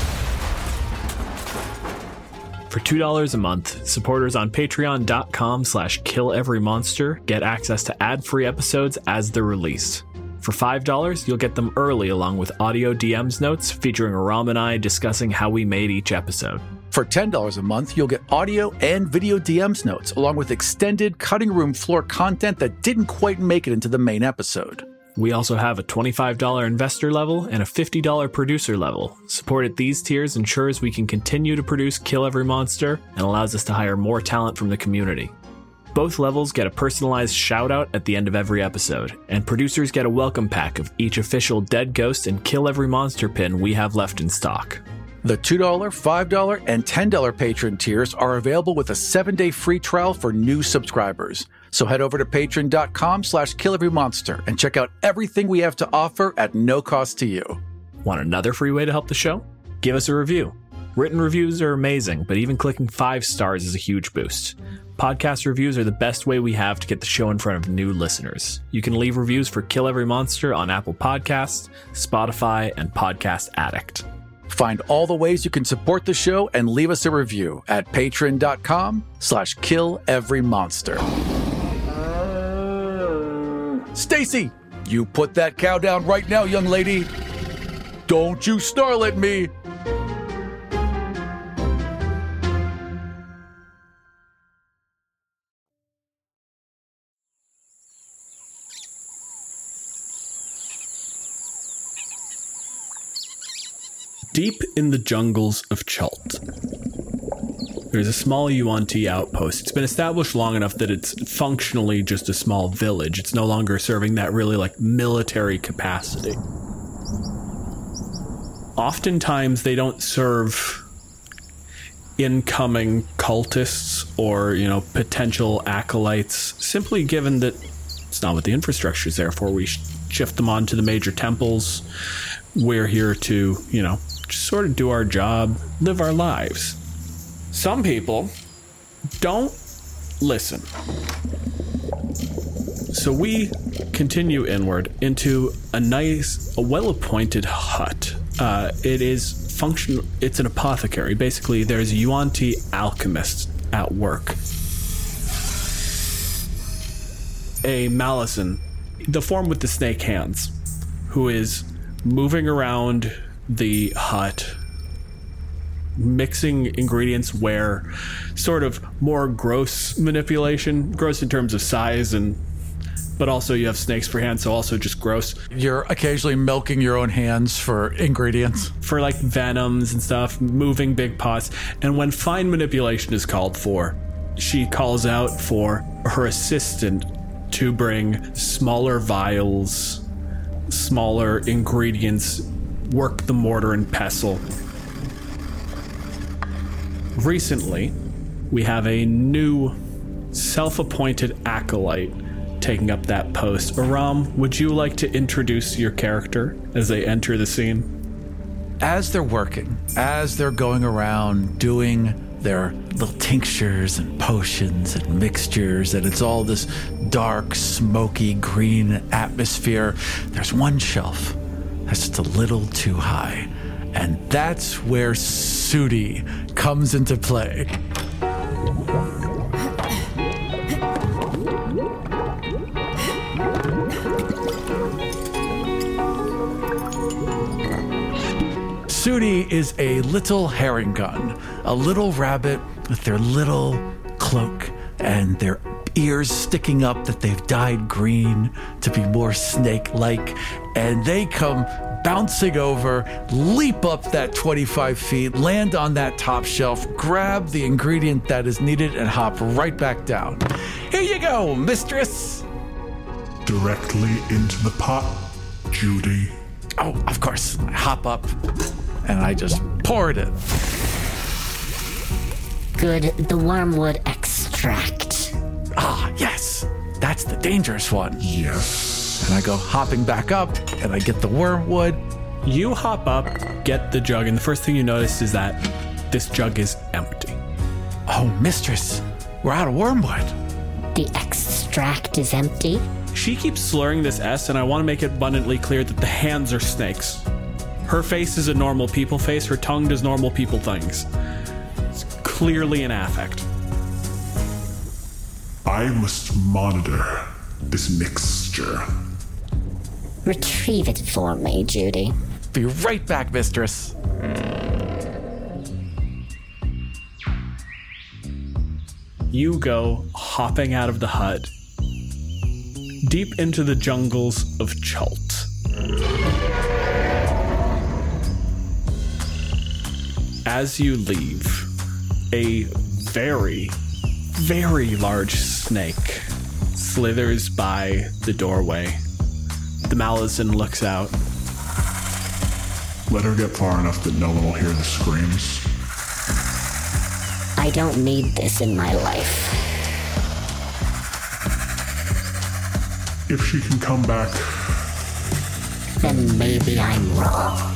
For two dollars a month, supporters on patreon.com slash kill-every-monster get access to ad-free episodes as they're released. For five dollars, you'll get them early along with audio D Ms notes featuring Aram and I discussing how we made each episode. For ten dollars a month, you'll get audio and video D Ms notes along with extended cutting room floor content that didn't quite make it into the main episode. We also have a twenty-five dollars investor level and a fifty dollars producer level. Support at these tiers ensures we can continue to produce Kill Every Monster and allows us to hire more talent from the community. Both levels get a personalized shout-out at the end of every episode, and producers get a welcome pack of each official Dead Ghost and Kill Every Monster pin we have left in stock. The two dollars, five dollars, and ten dollars patron tiers are available with a seven-day free trial for new subscribers. So head over to patreon.com slash kill-every-monster and check out everything we have to offer at no cost to you. Want another free way to help the show? Give us a review. Written reviews are amazing, but even clicking five stars is a huge boost. Podcast reviews are the best way we have to get the show in front of new listeners. You can leave reviews for Kill Every Monster on Apple Podcasts, Spotify, and Podcast Addict. Find all the ways you can support the show and leave us a review at patreon.com slash kill-every-monster. Stacy, you put that cow down right now, young lady. Don't you snarl at me. Deep in the jungles of Chult, There's a small Yuan-Ti outpost. It's been established long enough that it's functionally just a small village. It's no longer serving that really like military capacity. Oftentimes they don't serve incoming cultists or, you know, potential acolytes, simply given that it's not what the infrastructure is there for. We shift them on to the major temples. We're here to, you know, just sort of do our job, live our lives. Some people don't listen. So we continue inward into a nice, a well-appointed hut. Uh, it is function. It's an apothecary. Basically, there's a Yuan-Ti alchemist at work. A Malison, the form with the snake hands, who is moving around the hut, mixing ingredients where sort of more gross manipulation, gross in terms of size, and but also you have snakes for hands, so also just gross. You're occasionally milking your own hands for ingredients. For like venoms and stuff, moving big pots. And when fine manipulation is called for, she calls out for her assistant to bring smaller vials, smaller ingredients, work the mortar and pestle. Recently, we have a new self-appointed acolyte taking up that post. Aram, would you like to introduce your character as they enter the scene? As they're working, as they're going around doing their little tinctures and potions and mixtures, and it's all this dark, smoky, green atmosphere, there's one shelf that's just a little too high. And that's where Sudi comes into play. Sudi is a little herring gun, a little rabbit with their little cloak and their ears sticking up that they've dyed green to be more snake-like, and they come bouncing over, leap up that twenty-five feet, land on that top shelf, grab the ingredient that is needed, and hop right back down. Here you go, mistress! Directly into the pot, Judy. Oh, of course. I hop up, and I just pour it in. Good, the wormwood extract. Ah, yes. That's the dangerous one. Yes. And I go hopping back up, and I get the wormwood. You hop up, get the jug, and the first thing you notice is that this jug is empty. Oh, mistress, we're out of wormwood. The extract is empty? She keeps slurring this S, and I want to make it abundantly clear that the hands are snakes. Her face is a normal people face. Her tongue does normal people things. It's clearly an affect. I must monitor this mixture. Retrieve it for me, Judy. Be right back, mistress. You go hopping out of the hut, deep into the jungles of Chult. As you leave, a very, very large snake slithers by the doorway. The Malison looks out. Let her get far enough that no one will hear the screams. I don't need this in my life. If she can come back, Then maybe I'm wrong.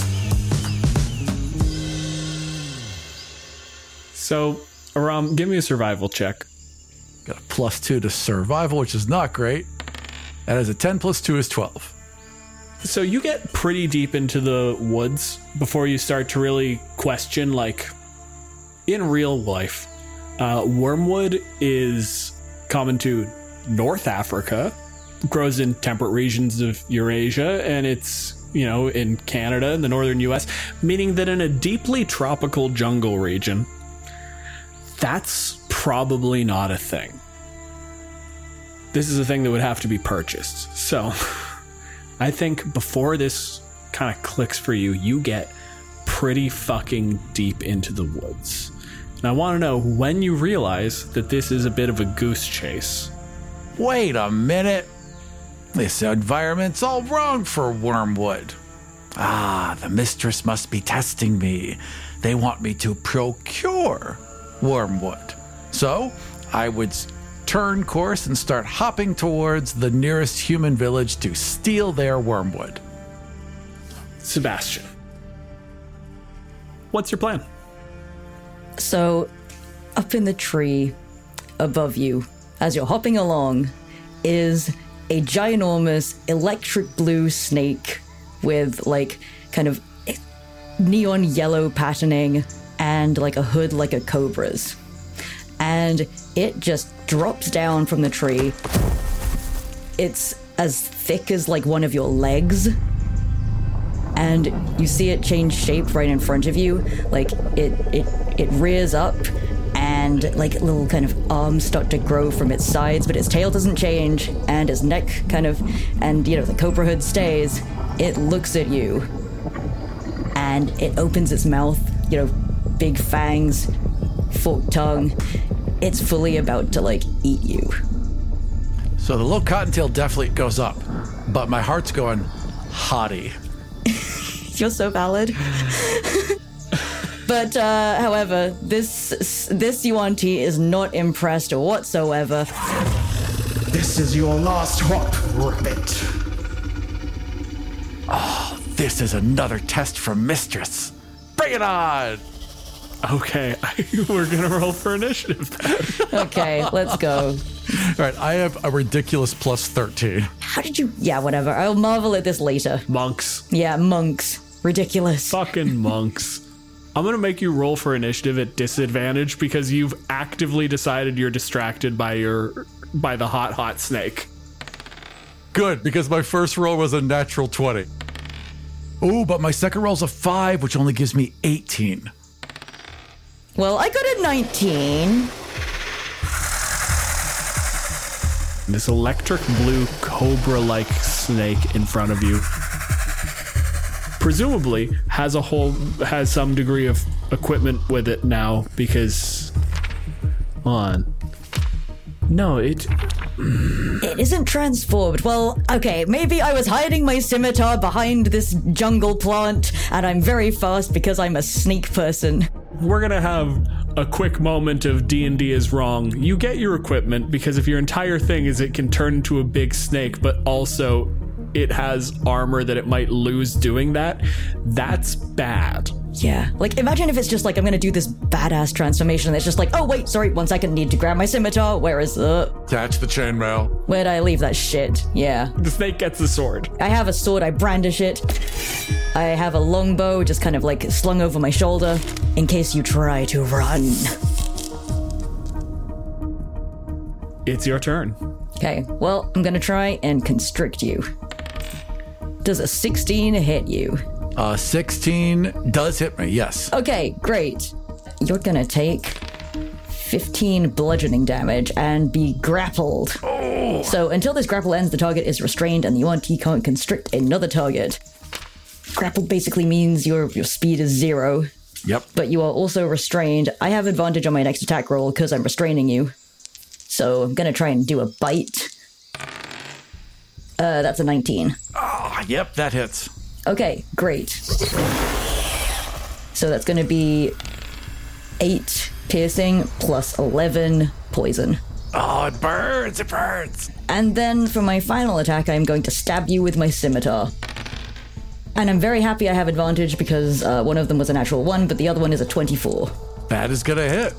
So, Aram, give me a survival check. Got a plus two to survival, which is not great. That is a ten plus two is twelve. So you get pretty deep into the woods before you start to really question, like, in real life, uh, wormwood is common to North Africa, grows in temperate regions of Eurasia, and it's, you know, in Canada and the northern U S, meaning that in a deeply tropical jungle region, that's probably not a thing. This is a thing that would have to be purchased. So I think before this kind of clicks for you, you get pretty fucking deep into the woods. And I want to know when you realize that this is a bit of a goose chase. Wait a minute. This environment's all wrong for Wormwood. Ah, the mistress must be testing me. They want me to procure Wormwood. So I would turn course and start hopping towards the nearest human village to steal their Wormwood. Sebastian, what's your plan? So, up in the tree above you, as you're hopping along, is a ginormous electric blue snake with, like, kind of neon yellow patterning and, like, a hood like a cobra's. And it just drops down from the tree. It's as thick as, like, one of your legs. And you see it change shape right in front of you. Like, it it it rears up, and like little kind of arms start to grow from its sides, but its tail doesn't change, and its neck kind of, and you know, the cobra hood stays. It looks at you, and it opens its mouth, you know, big fangs, forked tongue. It's fully about to, like, eat you. So the little cottontail definitely goes up, but my heart's going, hottie. You're so valid. But, uh, however, this this Yuan-Ti is not impressed whatsoever. This is your last hop, Rabbit. Oh, this is another test from Mistress. Bring it on! Okay, we're gonna roll for initiative then. Okay, let's go. All right, I have a ridiculous plus thirteen. How did you... Yeah, whatever. I'll marvel at this later. Monks. Yeah, monks. Ridiculous. Fucking monks. I'm gonna make you roll for initiative at disadvantage because you've actively decided you're distracted by your by the hot, hot snake. Good, because my first roll was a natural twenty. Ooh, but my second roll's a five, which only gives me eighteen. Well, I got a nineteen. This electric blue cobra-like snake in front of you presumably has a whole has some degree of equipment with it now because hold on. No, it It isn't transformed. Well, okay, maybe I was hiding my scimitar behind this jungle plant, and I'm very fast because I'm a sneak person. we're gonna have a quick moment of D and D is wrong. You get your equipment because if your entire thing is it can turn into a big snake, but also it has armor that it might lose doing that, that's bad. Yeah, like imagine if it's just like I'm gonna do this badass transformation and it's just like, oh wait, sorry, one second, need to grab my scimitar. Where is the... Attach the chainmail. Where'd I leave that shit? Yeah. The snake gets the sword. I have a sword, I brandish it. I have a longbow just kind of like slung over my shoulder in case you try to run. It's your turn. Okay, well, I'm gonna try and constrict you. Does a sixteen hit you? Uh, sixteen does hit me, yes. Okay, great. You're gonna take fifteen bludgeoning damage and be grappled. Oh. So until this grapple ends, the target is restrained and the Yuan-Ti can't constrict another target. Grappled basically means your your speed is zero. Yep. But you are also restrained. I have advantage on my next attack roll because I'm restraining you. So I'm gonna try and do a bite. Uh, that's a nineteen. Oh, yep, that hits. Okay, great. So that's gonna be eight piercing plus eleven poison. Oh, it burns, it burns. And then for my final attack, I'm going to stab you with my scimitar. And I'm very happy I have advantage because uh, one of them was a natural one, but the other one is a twenty-four. That is gonna hit.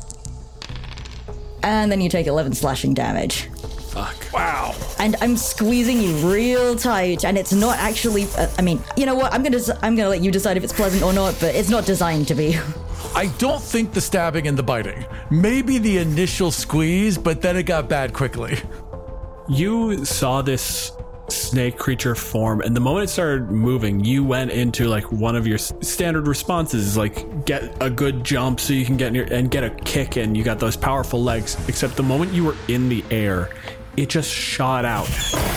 And then you take eleven slashing damage. Fuck. Wow. And I'm squeezing you real tight, and it's not actually. Uh, I mean, you know what? I'm gonna I'm gonna let you decide if it's pleasant or not, but it's not designed to be. I don't think the stabbing and the biting. Maybe the initial squeeze, but then it got bad quickly. You saw this snake creature form, and the moment it started moving, you went into like one of your s- standard responses, like get a good jump so you can get in your, and get a kick in. You got those powerful legs, except the moment you were in the air, it just shot out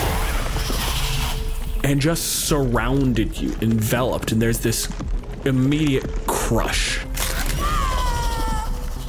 and just surrounded you, enveloped, and there's this immediate crush.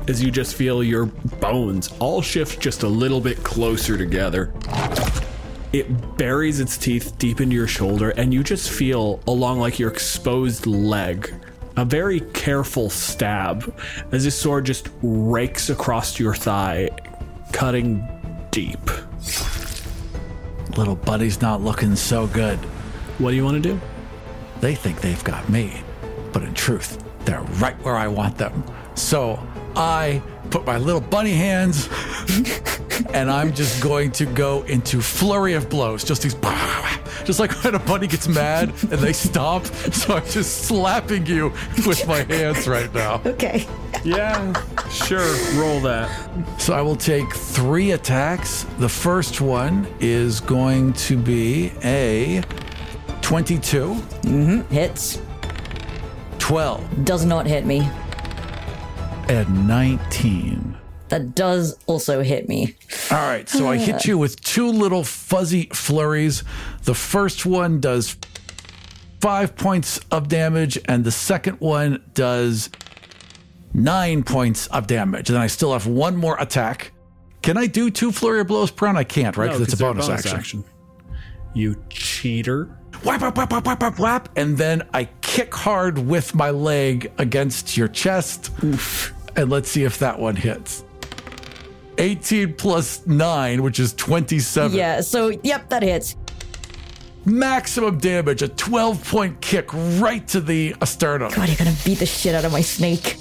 as you just feel your bones all shift just a little bit closer together. It buries its teeth deep into your shoulder, and you just feel along like your exposed leg a very careful stab as this sword just rakes across your thigh, cutting deep. Little buddy's not looking so good. What do you want to do? They think they've got me, but in truth, they're right where I want them. So I put my little bunny hands and I'm just going to go into flurry of blows. Just these, just like when a bunny gets mad and they stomp. So I'm just slapping you with my hands right now. Okay. Yeah, sure, roll that. So I will take three attacks. The first one is going to be a twenty-two. Mm-hmm. Hits. twelve. Does not hit me. And nineteen. That does also hit me. All right, so I hit you with two little fuzzy flurries. The first one does five points of damage, and the second one does nine points of damage. And then I still have one more attack. Can I do two flurry of blows per round? I can't, right? Because No, it's a 'cause they're bonus, action. action. You cheater. Whap, whap, whap, whap, whap, whap, whap. And then I kick hard with my leg against your chest. Oof. And let's see if that one hits. eighteen plus nine, which is twenty-seven. Yeah, so, yep, that hits. Maximum damage, a twelve-point kick right to the sternum. God, you're gonna beat the shit out of my snake.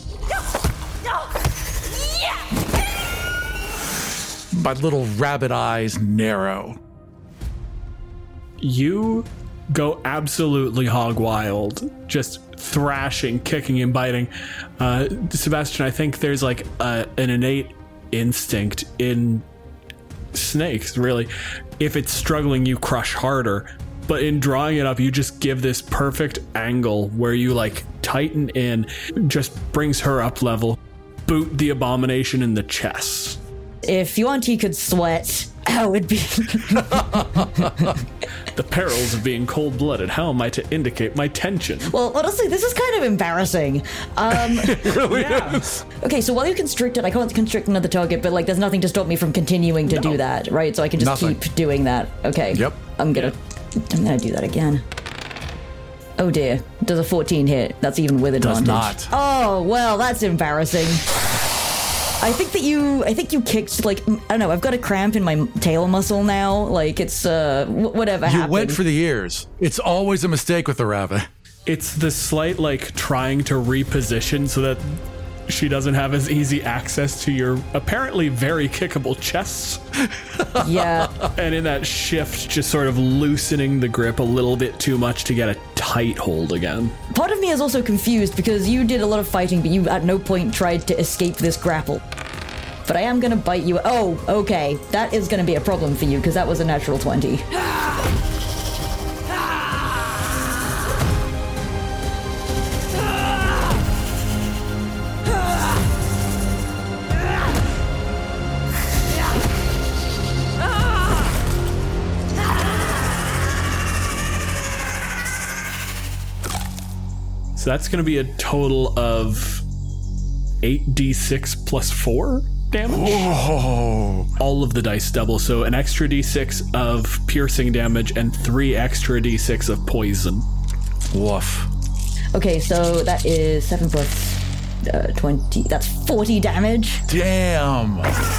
My little rabbit eyes narrow. You go absolutely hog wild, just thrashing, kicking, and biting. Uh, Sebastian, I think there's like a, an innate instinct in snakes, really. If it's struggling, you crush harder. But in drawing it up, you just give this perfect angle where you like tighten in, just brings her up level, boot the abomination in the chest. If Yuan-Ti could sweat, how would be? The perils of being cold-blooded. How am I to indicate my tension? Well, honestly, this is kind of embarrassing. Um, It really Yeah. is. okay, so while you're constricted, I can't constrict another target, but like, there's nothing to stop me from continuing to do that, right? So I can just Nothing. keep doing that. Okay. Yep. I'm gonna, I'm gonna do that again. Oh dear, does a fourteen hit? That's even with Does advantage. not. Oh well, that's embarrassing. I think that you, I think you kicked like, I don't know. I've got a cramp in my tail muscle now. Like it's uh, w- whatever You happened. went for the ears. It's always a mistake with the rabbit. It's the slight, like, trying to reposition so that she doesn't have as easy access to your apparently very kickable chests. Yeah. And in that shift, just sort of loosening the grip a little bit too much to get a tight hold again. Part of me is also confused because you did a lot of fighting, but you at no point tried to escape this grapple. But I am gonna bite you. Oh, okay. That is gonna be a problem for you because that was a natural twenty. So that's going to be a total of eight d six plus four damage. Oh. All of the dice double, so an extra d six of piercing damage and three extra d six of poison. Woof. Okay, so that is seven plus uh, twenty. That's forty damage. Damn.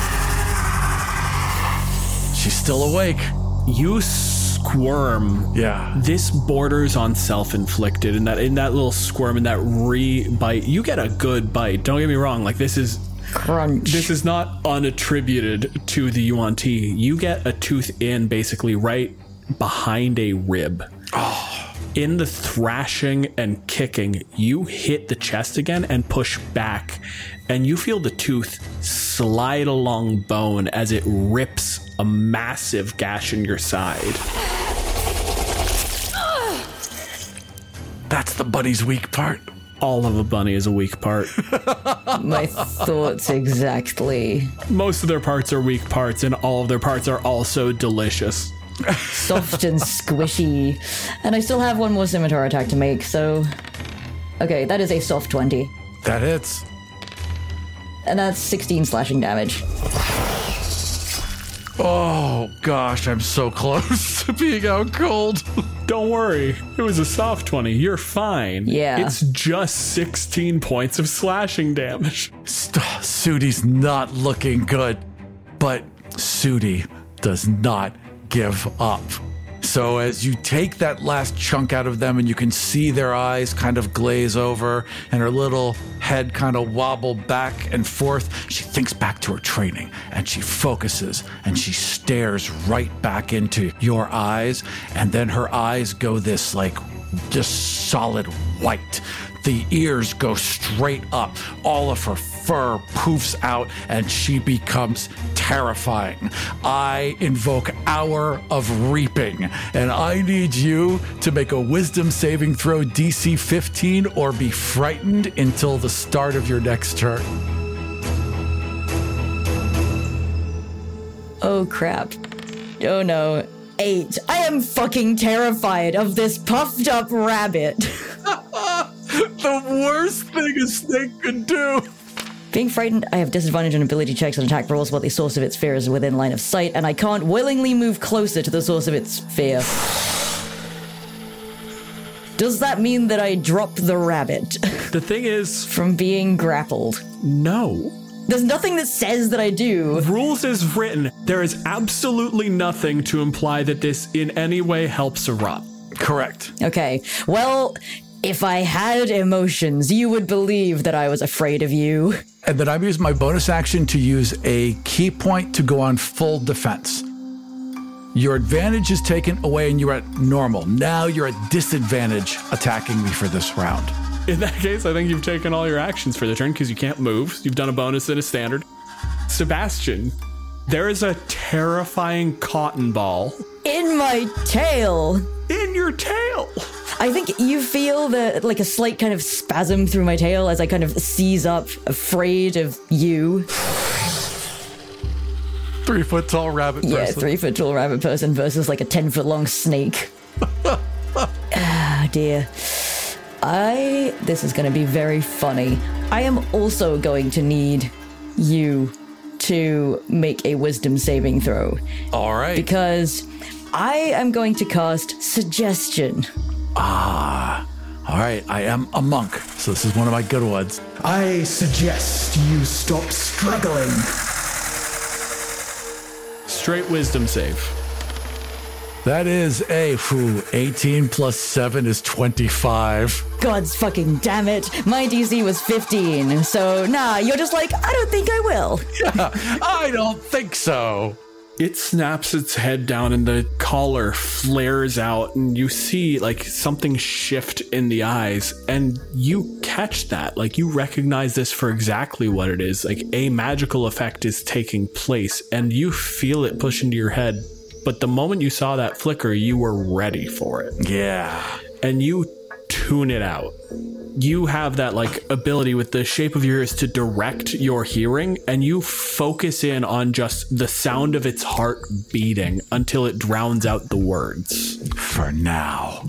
She's still awake. You squirm. Yeah. This borders on self-inflicted, and that in that little squirm and that re-bite, you get a good bite. Don't get me wrong. Like this is Crunch. this is not unattributed to the Yuan-Ti. You get a tooth in basically right behind a rib. Oh. In the thrashing and kicking, you hit the chest again and push back, and you feel the tooth slide along bone as it rips a massive gash in your side. That's the bunny's weak part. All of a bunny is a weak part. My thoughts exactly. Most of their parts are weak parts, and all of their parts are also delicious. Soft and squishy. And I still have one more scimitar attack to make, so... Okay, that is a soft twenty. That hits. Uh, and that's sixteen slashing damage. Oh, gosh, I'm so close to being out cold. Don't worry. It was a soft twenty. You're fine. Yeah. It's just sixteen points of slashing damage. St- Sudi's not looking good, but Sudi does not give up. So as you take that last chunk out of them and you can see their eyes kind of glaze over and her little head kind of wobble back and forth, she thinks back to her training and she focuses and she stares right back into your eyes, and then her eyes go this like just solid white. The ears go straight up. All of her fur poofs out and she becomes terrifying. I invoke Hour of Reaping, and I need you to make a wisdom saving throw D C fifteen or be frightened until the start of your next turn. Oh crap. Oh no. Eight. I am fucking terrified of this puffed up rabbit. The worst thing a snake could do. Being frightened, I have disadvantage on ability checks and attack rolls while the source of its fear is within line of sight, and I can't willingly move closer to the source of its fear. Does that mean that I drop the rabbit The thing is, from being grappled? no. There's nothing that says that I do. Rules is written. There is absolutely nothing to imply that this in any way helps Arat. Correct. Okay, well, if I had emotions, you would believe that I was afraid of you. And then I'm using my bonus action to use a key point to go on full defense. Your advantage is taken away and you're at normal. Now you're at disadvantage attacking me for this round. In that case, I think you've taken all your actions for the turn because you can't move. You've done a bonus and a standard. Sebastian, there is a terrifying cotton ball In my tail. in your tail. I think you feel the like a slight kind of spasm through my tail as I kind of seize up, afraid of you. Three foot tall rabbit person. Yeah, three foot tall rabbit person versus like a ten foot long snake. Ah, dear. I. This is going to be very funny. I am also going to need you to make a wisdom saving throw. All right. Because I am going to cast Suggestion. Ah. All right. I am a monk, so this is one of my good ones. I suggest you stop struggling. Straight wisdom save. That is a whew, eighteen plus seven is twenty-five. God's fucking damn it. My D C was fifteen. So, nah, you're just like, I don't think I will. I don't think so. It snaps its head down and the collar flares out and you see like something shift in the eyes and you catch that. Like you recognize this for exactly what it is. Like a magical effect is taking place and you feel it push into your head. But the moment you saw that flicker, you were ready for it. Yeah. And you tune it out. You have that like ability with the shape of your ears to direct your hearing, and you focus in on just the sound of its heart beating until it drowns out the words. For now.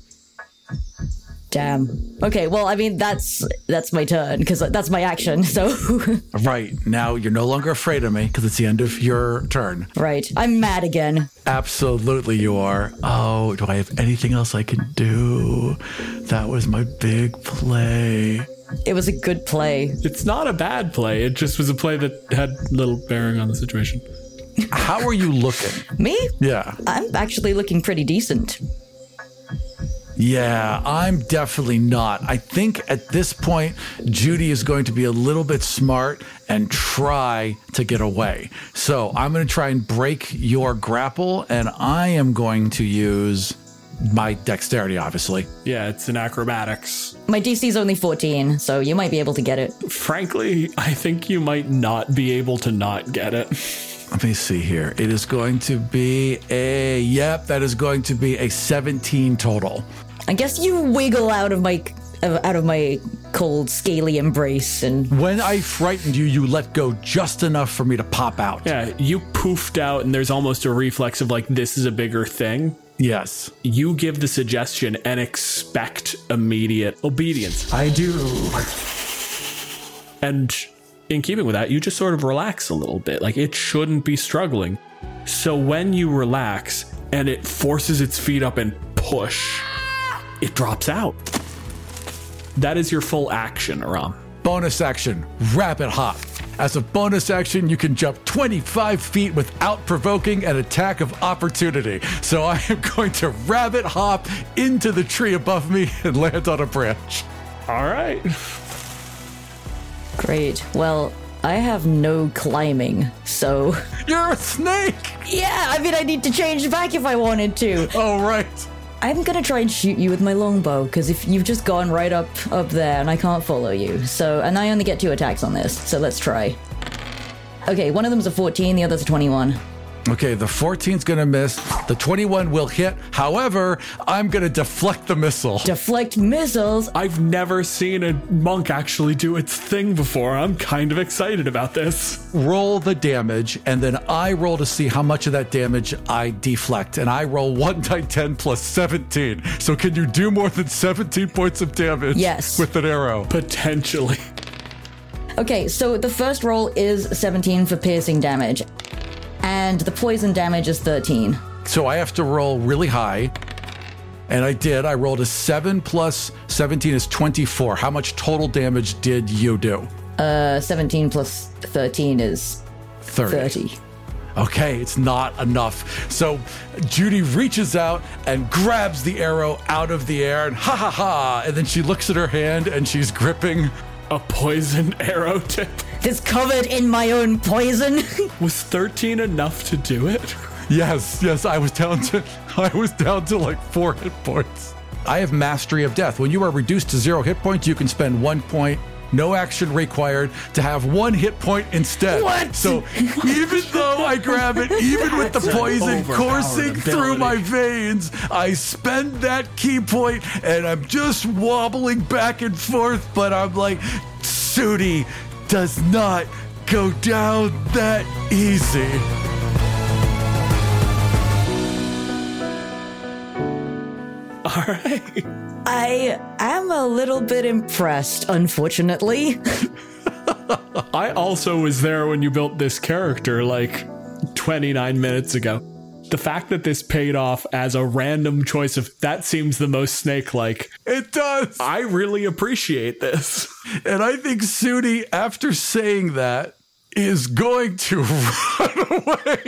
Damn. Okay, well, I mean, that's that's my turn, because that's my action, so... Right. Now you're no longer afraid of me because it's the end of your turn. Right. I'm mad again. Absolutely you are. Oh, do I have anything else I can do? That was my big play. It was a good play. It's not a bad play. It just was a play that had little bearing on the situation. How are you looking? Me? Yeah. I'm actually looking pretty decent. Yeah, I'm definitely not. I think at this point, Judy is going to be a little bit smart and try to get away. So I'm going to try and break your grapple, and I am going to use my dexterity, obviously. Yeah, it's in acrobatics. My D C's only fourteen, so you might be able to get it. Frankly, I think you might not be able to not get it. Let me see here. It is going to be a, yep, that is going to be a seventeen total. I guess you wiggle out of my out of my cold, scaly embrace, and When I frightened you, you let go just enough for me to pop out. Yeah, you poofed out and there's almost a reflex of like, this is a bigger thing. Yes. You give the suggestion and expect immediate obedience. I do. And in keeping with that, you just sort of relax a little bit. Like, it shouldn't be struggling. So when you relax and it forces its feet up and push, it drops out. That is your full action, Aram. Bonus action, Rabbit Hop. As a bonus action, you can jump twenty-five feet without provoking an attack of opportunity. So I am going to Rabbit Hop into the tree above me and land on a branch. All right. Great. Well, I have no climbing, so... You're a snake! Yeah, I mean, I need to change back if I wanted to. Oh, right. I'm gonna try and shoot you with my longbow, because if you've just gone right up up there and I can't follow you. So, and I only get two attacks on this, so let's try. Okay, one of them's a fourteen, the other's a twenty-one. Okay, the fourteen's gonna miss. The twenty-one will hit. However, I'm gonna deflect the missile. Deflect missiles? I've never seen a monk actually do its thing before. I'm kind of excited about this. Roll the damage, and then I roll to see how much of that damage I deflect. And I roll one die ten plus seventeen. So can you do more than seventeen points of damage? Yes. With an arrow? Potentially. Okay, so the first roll is seventeen for piercing damage. And the poison damage is thirteen. So I have to roll really high. And I did. I rolled a seven plus seventeen is twenty-four. How much total damage did you do? Uh, seventeen plus thirteen is thirty. thirty. Okay, it's not enough. So Judy reaches out and grabs the arrow out of the air and ha ha ha. And then she looks at her hand and she's gripping a poison arrow tip. It's covered in my own poison. Was thirteen enough to do it? Yes, yes, I was down to I was down to like four hit points. I have Mastery of Death. When you are reduced to zero hit points, you can spend one point, no action required, to have one hit point instead. What? So even though I grab it, even with the poison coursing through my veins, I spend that key point and I'm just wobbling back and forth, but I'm like, Sudi does not go down that easy. All right. I am a little bit impressed, unfortunately. I also was there when you built this character like twenty-nine minutes ago. The fact that this paid off as a random choice of that seems the most snake-like. It does. I really appreciate this. And I think Sudi, after saying that, is going to run away.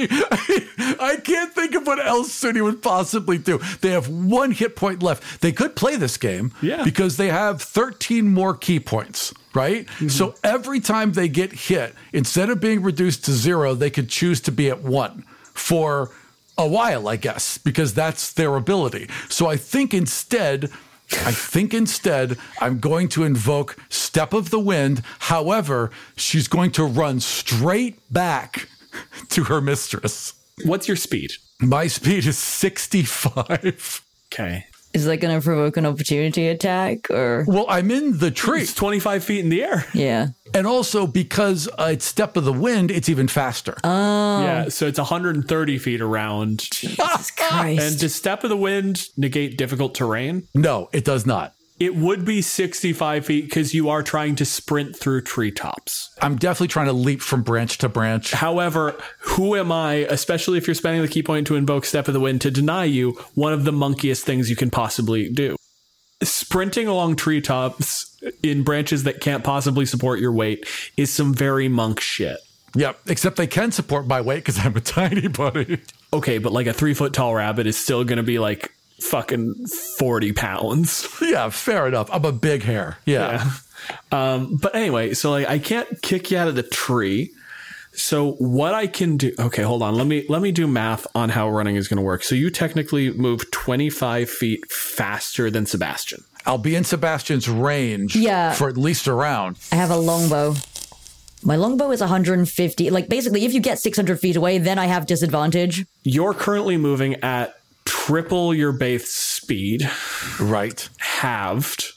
I, I can't think of what else Sudi would possibly do. They have one hit point left. They could play this game yeah. because they have thirteen more key points, right? Mm-hmm. So every time they get hit, instead of being reduced to zero, they could choose to be at one for a while, I guess, because that's their ability. So I think instead... I think instead I'm going to invoke Step of the Wind. However, she's going to run straight back to her mistress. What's your speed? My speed is sixty-five. Okay. Is that going to provoke an opportunity attack or? Well, I'm in the tree. It's twenty-five feet in the air. Yeah. And also because uh, it's Step of the Wind, it's even faster. Oh. Yeah, so it's one hundred thirty feet around. Jesus Christ. And does Step of the Wind negate difficult terrain? No, it does not. It would be sixty-five feet because you are trying to sprint through treetops. I'm definitely trying to leap from branch to branch. However, who am I, especially if you're spending the key point to invoke Step of the Wind, to deny you one of the monkiest things you can possibly do? Sprinting along treetops in branches that can't possibly support your weight is some very monk shit. Yep, except they can support my weight because I'm a tiny buddy. Okay, but like a three foot tall rabbit is still going to be like fucking forty pounds. Yeah, fair enough. I'm a big hare. Yeah. yeah. Um, but anyway, so like I can't kick you out of the tree. So what I can do, okay, hold on. Let me, let me do math on how running is going to work. So you technically move twenty-five feet faster than Sebastian. I'll be in Sebastian's range yeah. for at least a round. I have a longbow. My longbow is one hundred fifty. Like basically if you get six hundred feet away, then I have disadvantage. You're currently moving at triple your base speed. Right. Halved.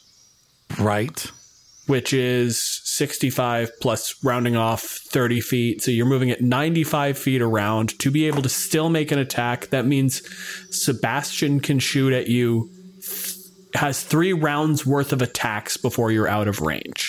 Right. Which is sixty-five plus rounding off thirty feet. So you're moving at ninety-five feet around to be able to still make an attack. That means Sebastian can shoot at you, has three rounds worth of attacks before you're out of range.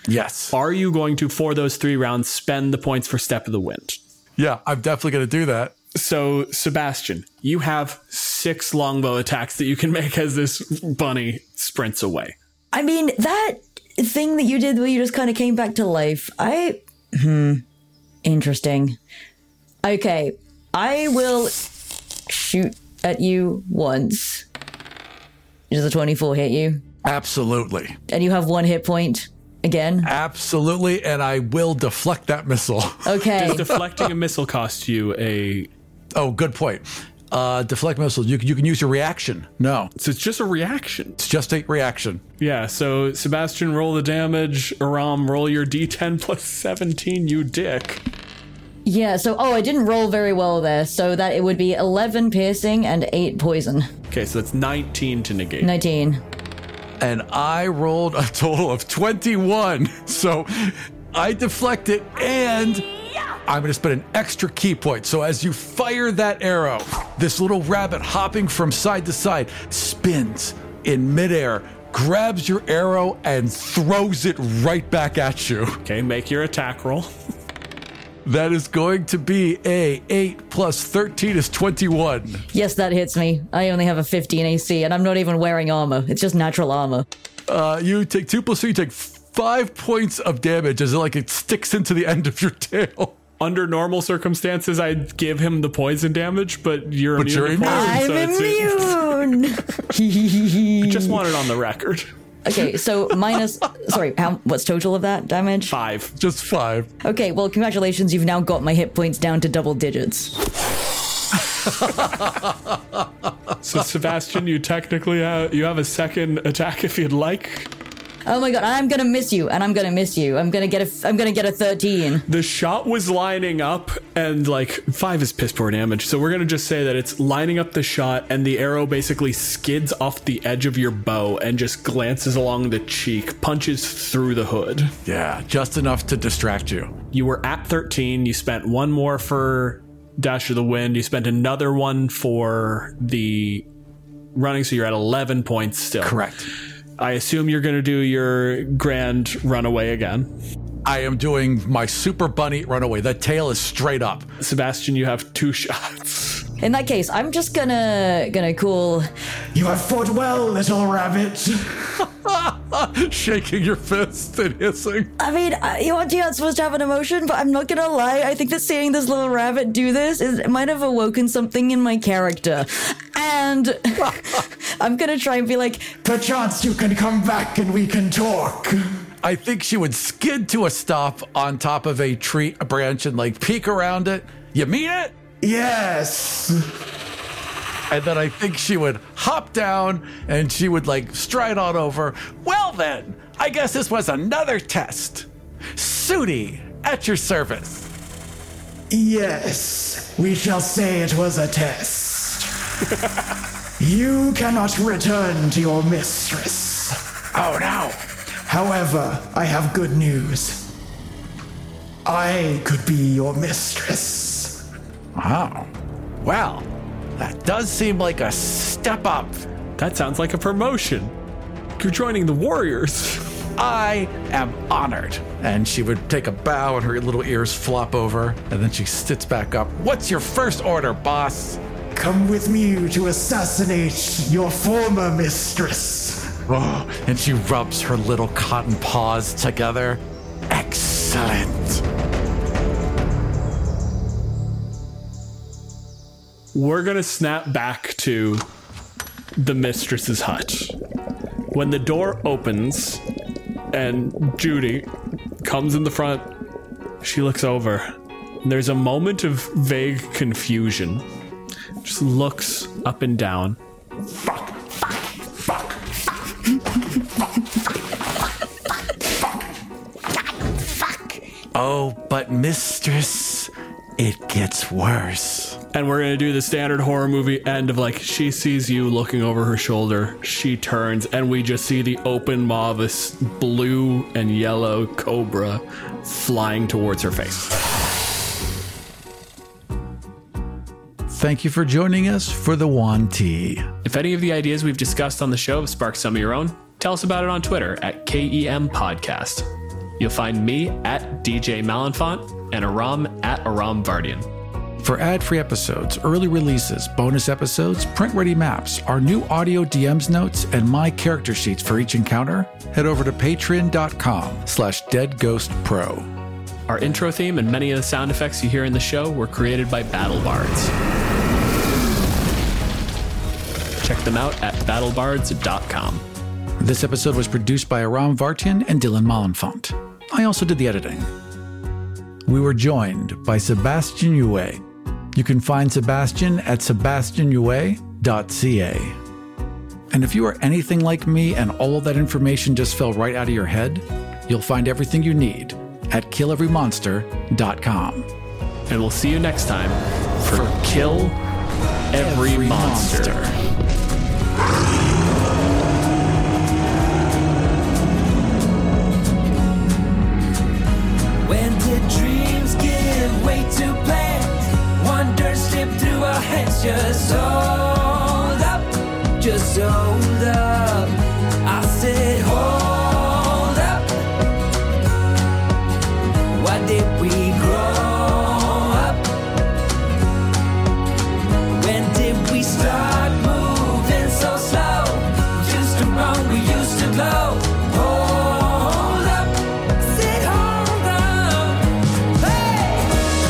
Yes. Are you going to, for those three rounds, spend the points for Step of the Wind? Yeah, I'm definitely going to do that. So, Sebastian, you have six longbow attacks that you can make as this bunny sprints away. I mean, that thing that you did where you just kind of came back to life, I... Hmm. Interesting. Okay, I will shoot at you once. Does a twenty-four hit you? Absolutely. And you have one hit point again? Absolutely, and I will deflect that missile. Okay. Does deflecting a missile cost you a... Oh, good point. Uh, deflect missiles, you can, you can use your reaction. No, So it's just a reaction. it's just a reaction. Yeah, so Sebastian, roll the damage. Aram, roll your d ten plus seventeen, you dick. Yeah, so, oh, I didn't roll very well there, so that it would be eleven piercing and eight poison. Okay, so that's nineteen to negate. nineteen. And I rolled a total of twenty-one. So I deflect it, and I'm going to spend an extra key point. So as you fire that arrow, this little rabbit hopping from side to side spins in midair, grabs your arrow, and throws it right back at you. Okay, make your attack roll. That is going to be a eight plus thirteen is twenty-one. Yes, that hits me. I only have a fifteen A C, and I'm not even wearing armor. It's just natural armor. Uh, you take two plus three, you take five points of damage as it, like it sticks into the end of your tail. Under normal circumstances, I'd give him the poison damage, but you're But immune you're to immune. poison, I'm so it's- immune! Just want it on the record. Okay, so minus... Sorry, how? What's total of that damage? Five. Just five. Okay, well, congratulations. You've now got my hit points down to double digits. So Sebastian, you technically have, you have a second attack if you'd like. Oh my god, I'm gonna miss you, and I'm gonna miss you. I'm gonna get a... I'm gonna get a thirteen. The shot was lining up, and like five is piss poor damage. So we're gonna just say that it's lining up the shot, and the arrow basically skids off the edge of your bow and just glances along the cheek, punches through the hood. Yeah, just enough to distract you. You were at thirteen. You spent one more for Dash of the Wind. You spent another one for the running, so you're at eleven points still. Correct. I assume you're going to do your grand runaway again. I am doing my super bunny runaway. The tail is straight up. Sebastian, you have two shots. In that case, I'm just gonna... Gonna cool... You have fought well, little rabbit. Shaking your fist and hissing. I mean, uh, you aren't, you aren't supposed to have an emotion, but I'm not gonna lie. I think that seeing this little rabbit do this is, it might have awoken something in my character. And I'm gonna try and be like, Perchance you can come back and we can talk. I think she would skid to a stop on top of a tree, a branch, and like peek around it. You mean it? Yes. And then I think she would hop down and she would like stride on over. Well then, I guess this was another test. Sudi, at your service. Yes, we shall say it was a test. You cannot return to your mistress. Oh no. However, I have good news. I could be your mistress. Wow. Well, that does seem like a step up. That sounds like a promotion. You're joining the Warriors. I am honored. And she would take a bow and her little ears flop over, and then she sits back up. What's your first order, boss? Come with me to assassinate your former mistress. Oh, and she rubs her little cotton paws together. Excellent. We're going to snap back to the mistress's hut. When the door opens and Judy comes in the front, she looks over. There's a moment of vague confusion. Just looks up and down. Fuck. Fuck. Fuck. Oh, but mistress, it gets worse. And we're going to do the standard horror movie end of like, she sees you looking over her shoulder, she turns, and we just see the open maw of this blue and yellow cobra flying towards her face. Thank you for joining us for the Wan Tea. If any of the ideas we've discussed on the show have sparked some of your own, tell us about it on Twitter at K E M Podcast. You'll find me at D J Malenfant and Aram at Aram Vardian. For ad-free episodes, early releases, bonus episodes, print-ready maps, our new audio D Ms notes, and my character sheets for each encounter, head over to patreon.com slash deadghostpro. Our intro theme and many of the sound effects you hear in the show were created by BattleBards. Check them out at battlebards dot com. This episode was produced by Aram Vartian and Dylan Malenfant. I also did the editing. We were joined by Sebastian Yue. You can find Sebastian at sebastian yue dot c a. And if you are anything like me and all of that information just fell right out of your head, you'll find everything you need at kill every monster dot com. And we'll see you next time for, for Kill Every, every Monster. monster. When did dreams give way to plans? Wonders slip through our hands. Just hold up, just hold up. I said hold up. Why did we grow up? When did we start moving so slow? We used to run, we used to glow. Hold up, said hold up. Hey!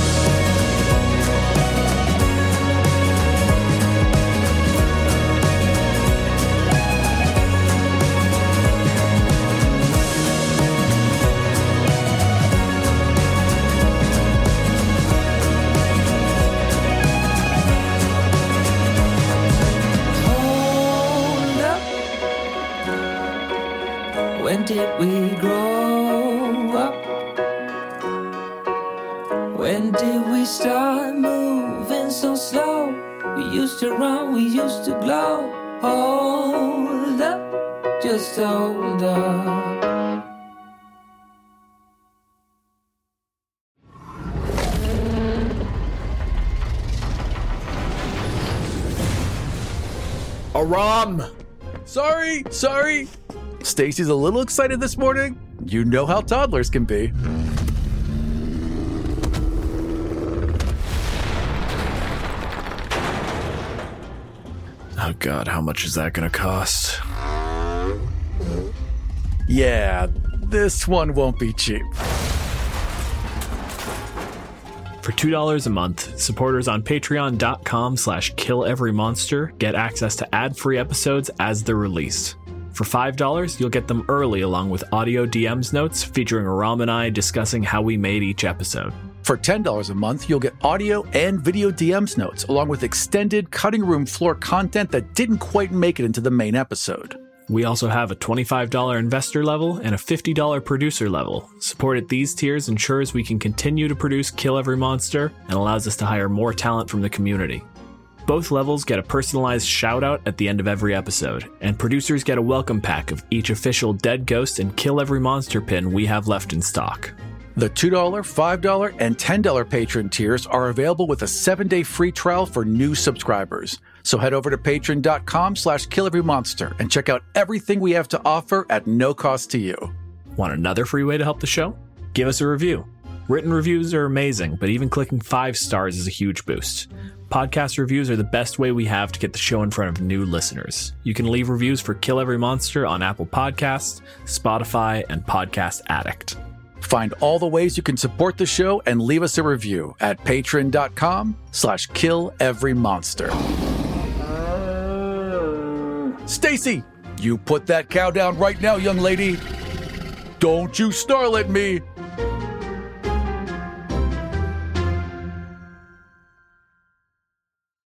Hold up. When did we grow up? When did we start moving so slow? We used to run, we used to glow. Hold up, just hold up. Aram! Sorry, sorry. Stacy's a little excited this morning. You know how toddlers can be. Oh God, how much is that gonna cost? Yeah, this one won't be cheap. For two dollars a month, supporters on patreon.com slash kill-every-monster get access to ad-free episodes as they're released. For five dollars, you'll get them early along with audio D Ms notes featuring Aram and I discussing how we made each episode. For ten dollars a month, you'll get audio and video D Ms notes along with extended cutting room floor content that didn't quite make it into the main episode. We also have a twenty-five dollars investor level and a fifty dollars producer level. Support at these tiers ensures we can continue to produce Kill Every Monster and allows us to hire more talent from the community. Both levels get a personalized shout-out at the end of every episode, and producers get a welcome pack of each official Dead Ghost and Kill Every Monster pin we have left in stock. The two dollars, five dollars, and ten dollars patron tiers are available with a seven-day free trial for new subscribers. So head over to patreon.com slash kill-every-monster and check out everything we have to offer at no cost to you. Want another free way to help the show? Give us a review. Written reviews are amazing, but even clicking five stars is a huge boost. Podcast reviews are the best way we have to get the show in front of new listeners. You can leave reviews for Kill Every Monster on Apple Podcasts, Spotify, and Podcast Addict. Find all the ways you can support the show and leave us a review at patreon.com slash kill-every-monster. Stacy, you put that cow down right now, young lady. Don't you snarl at me.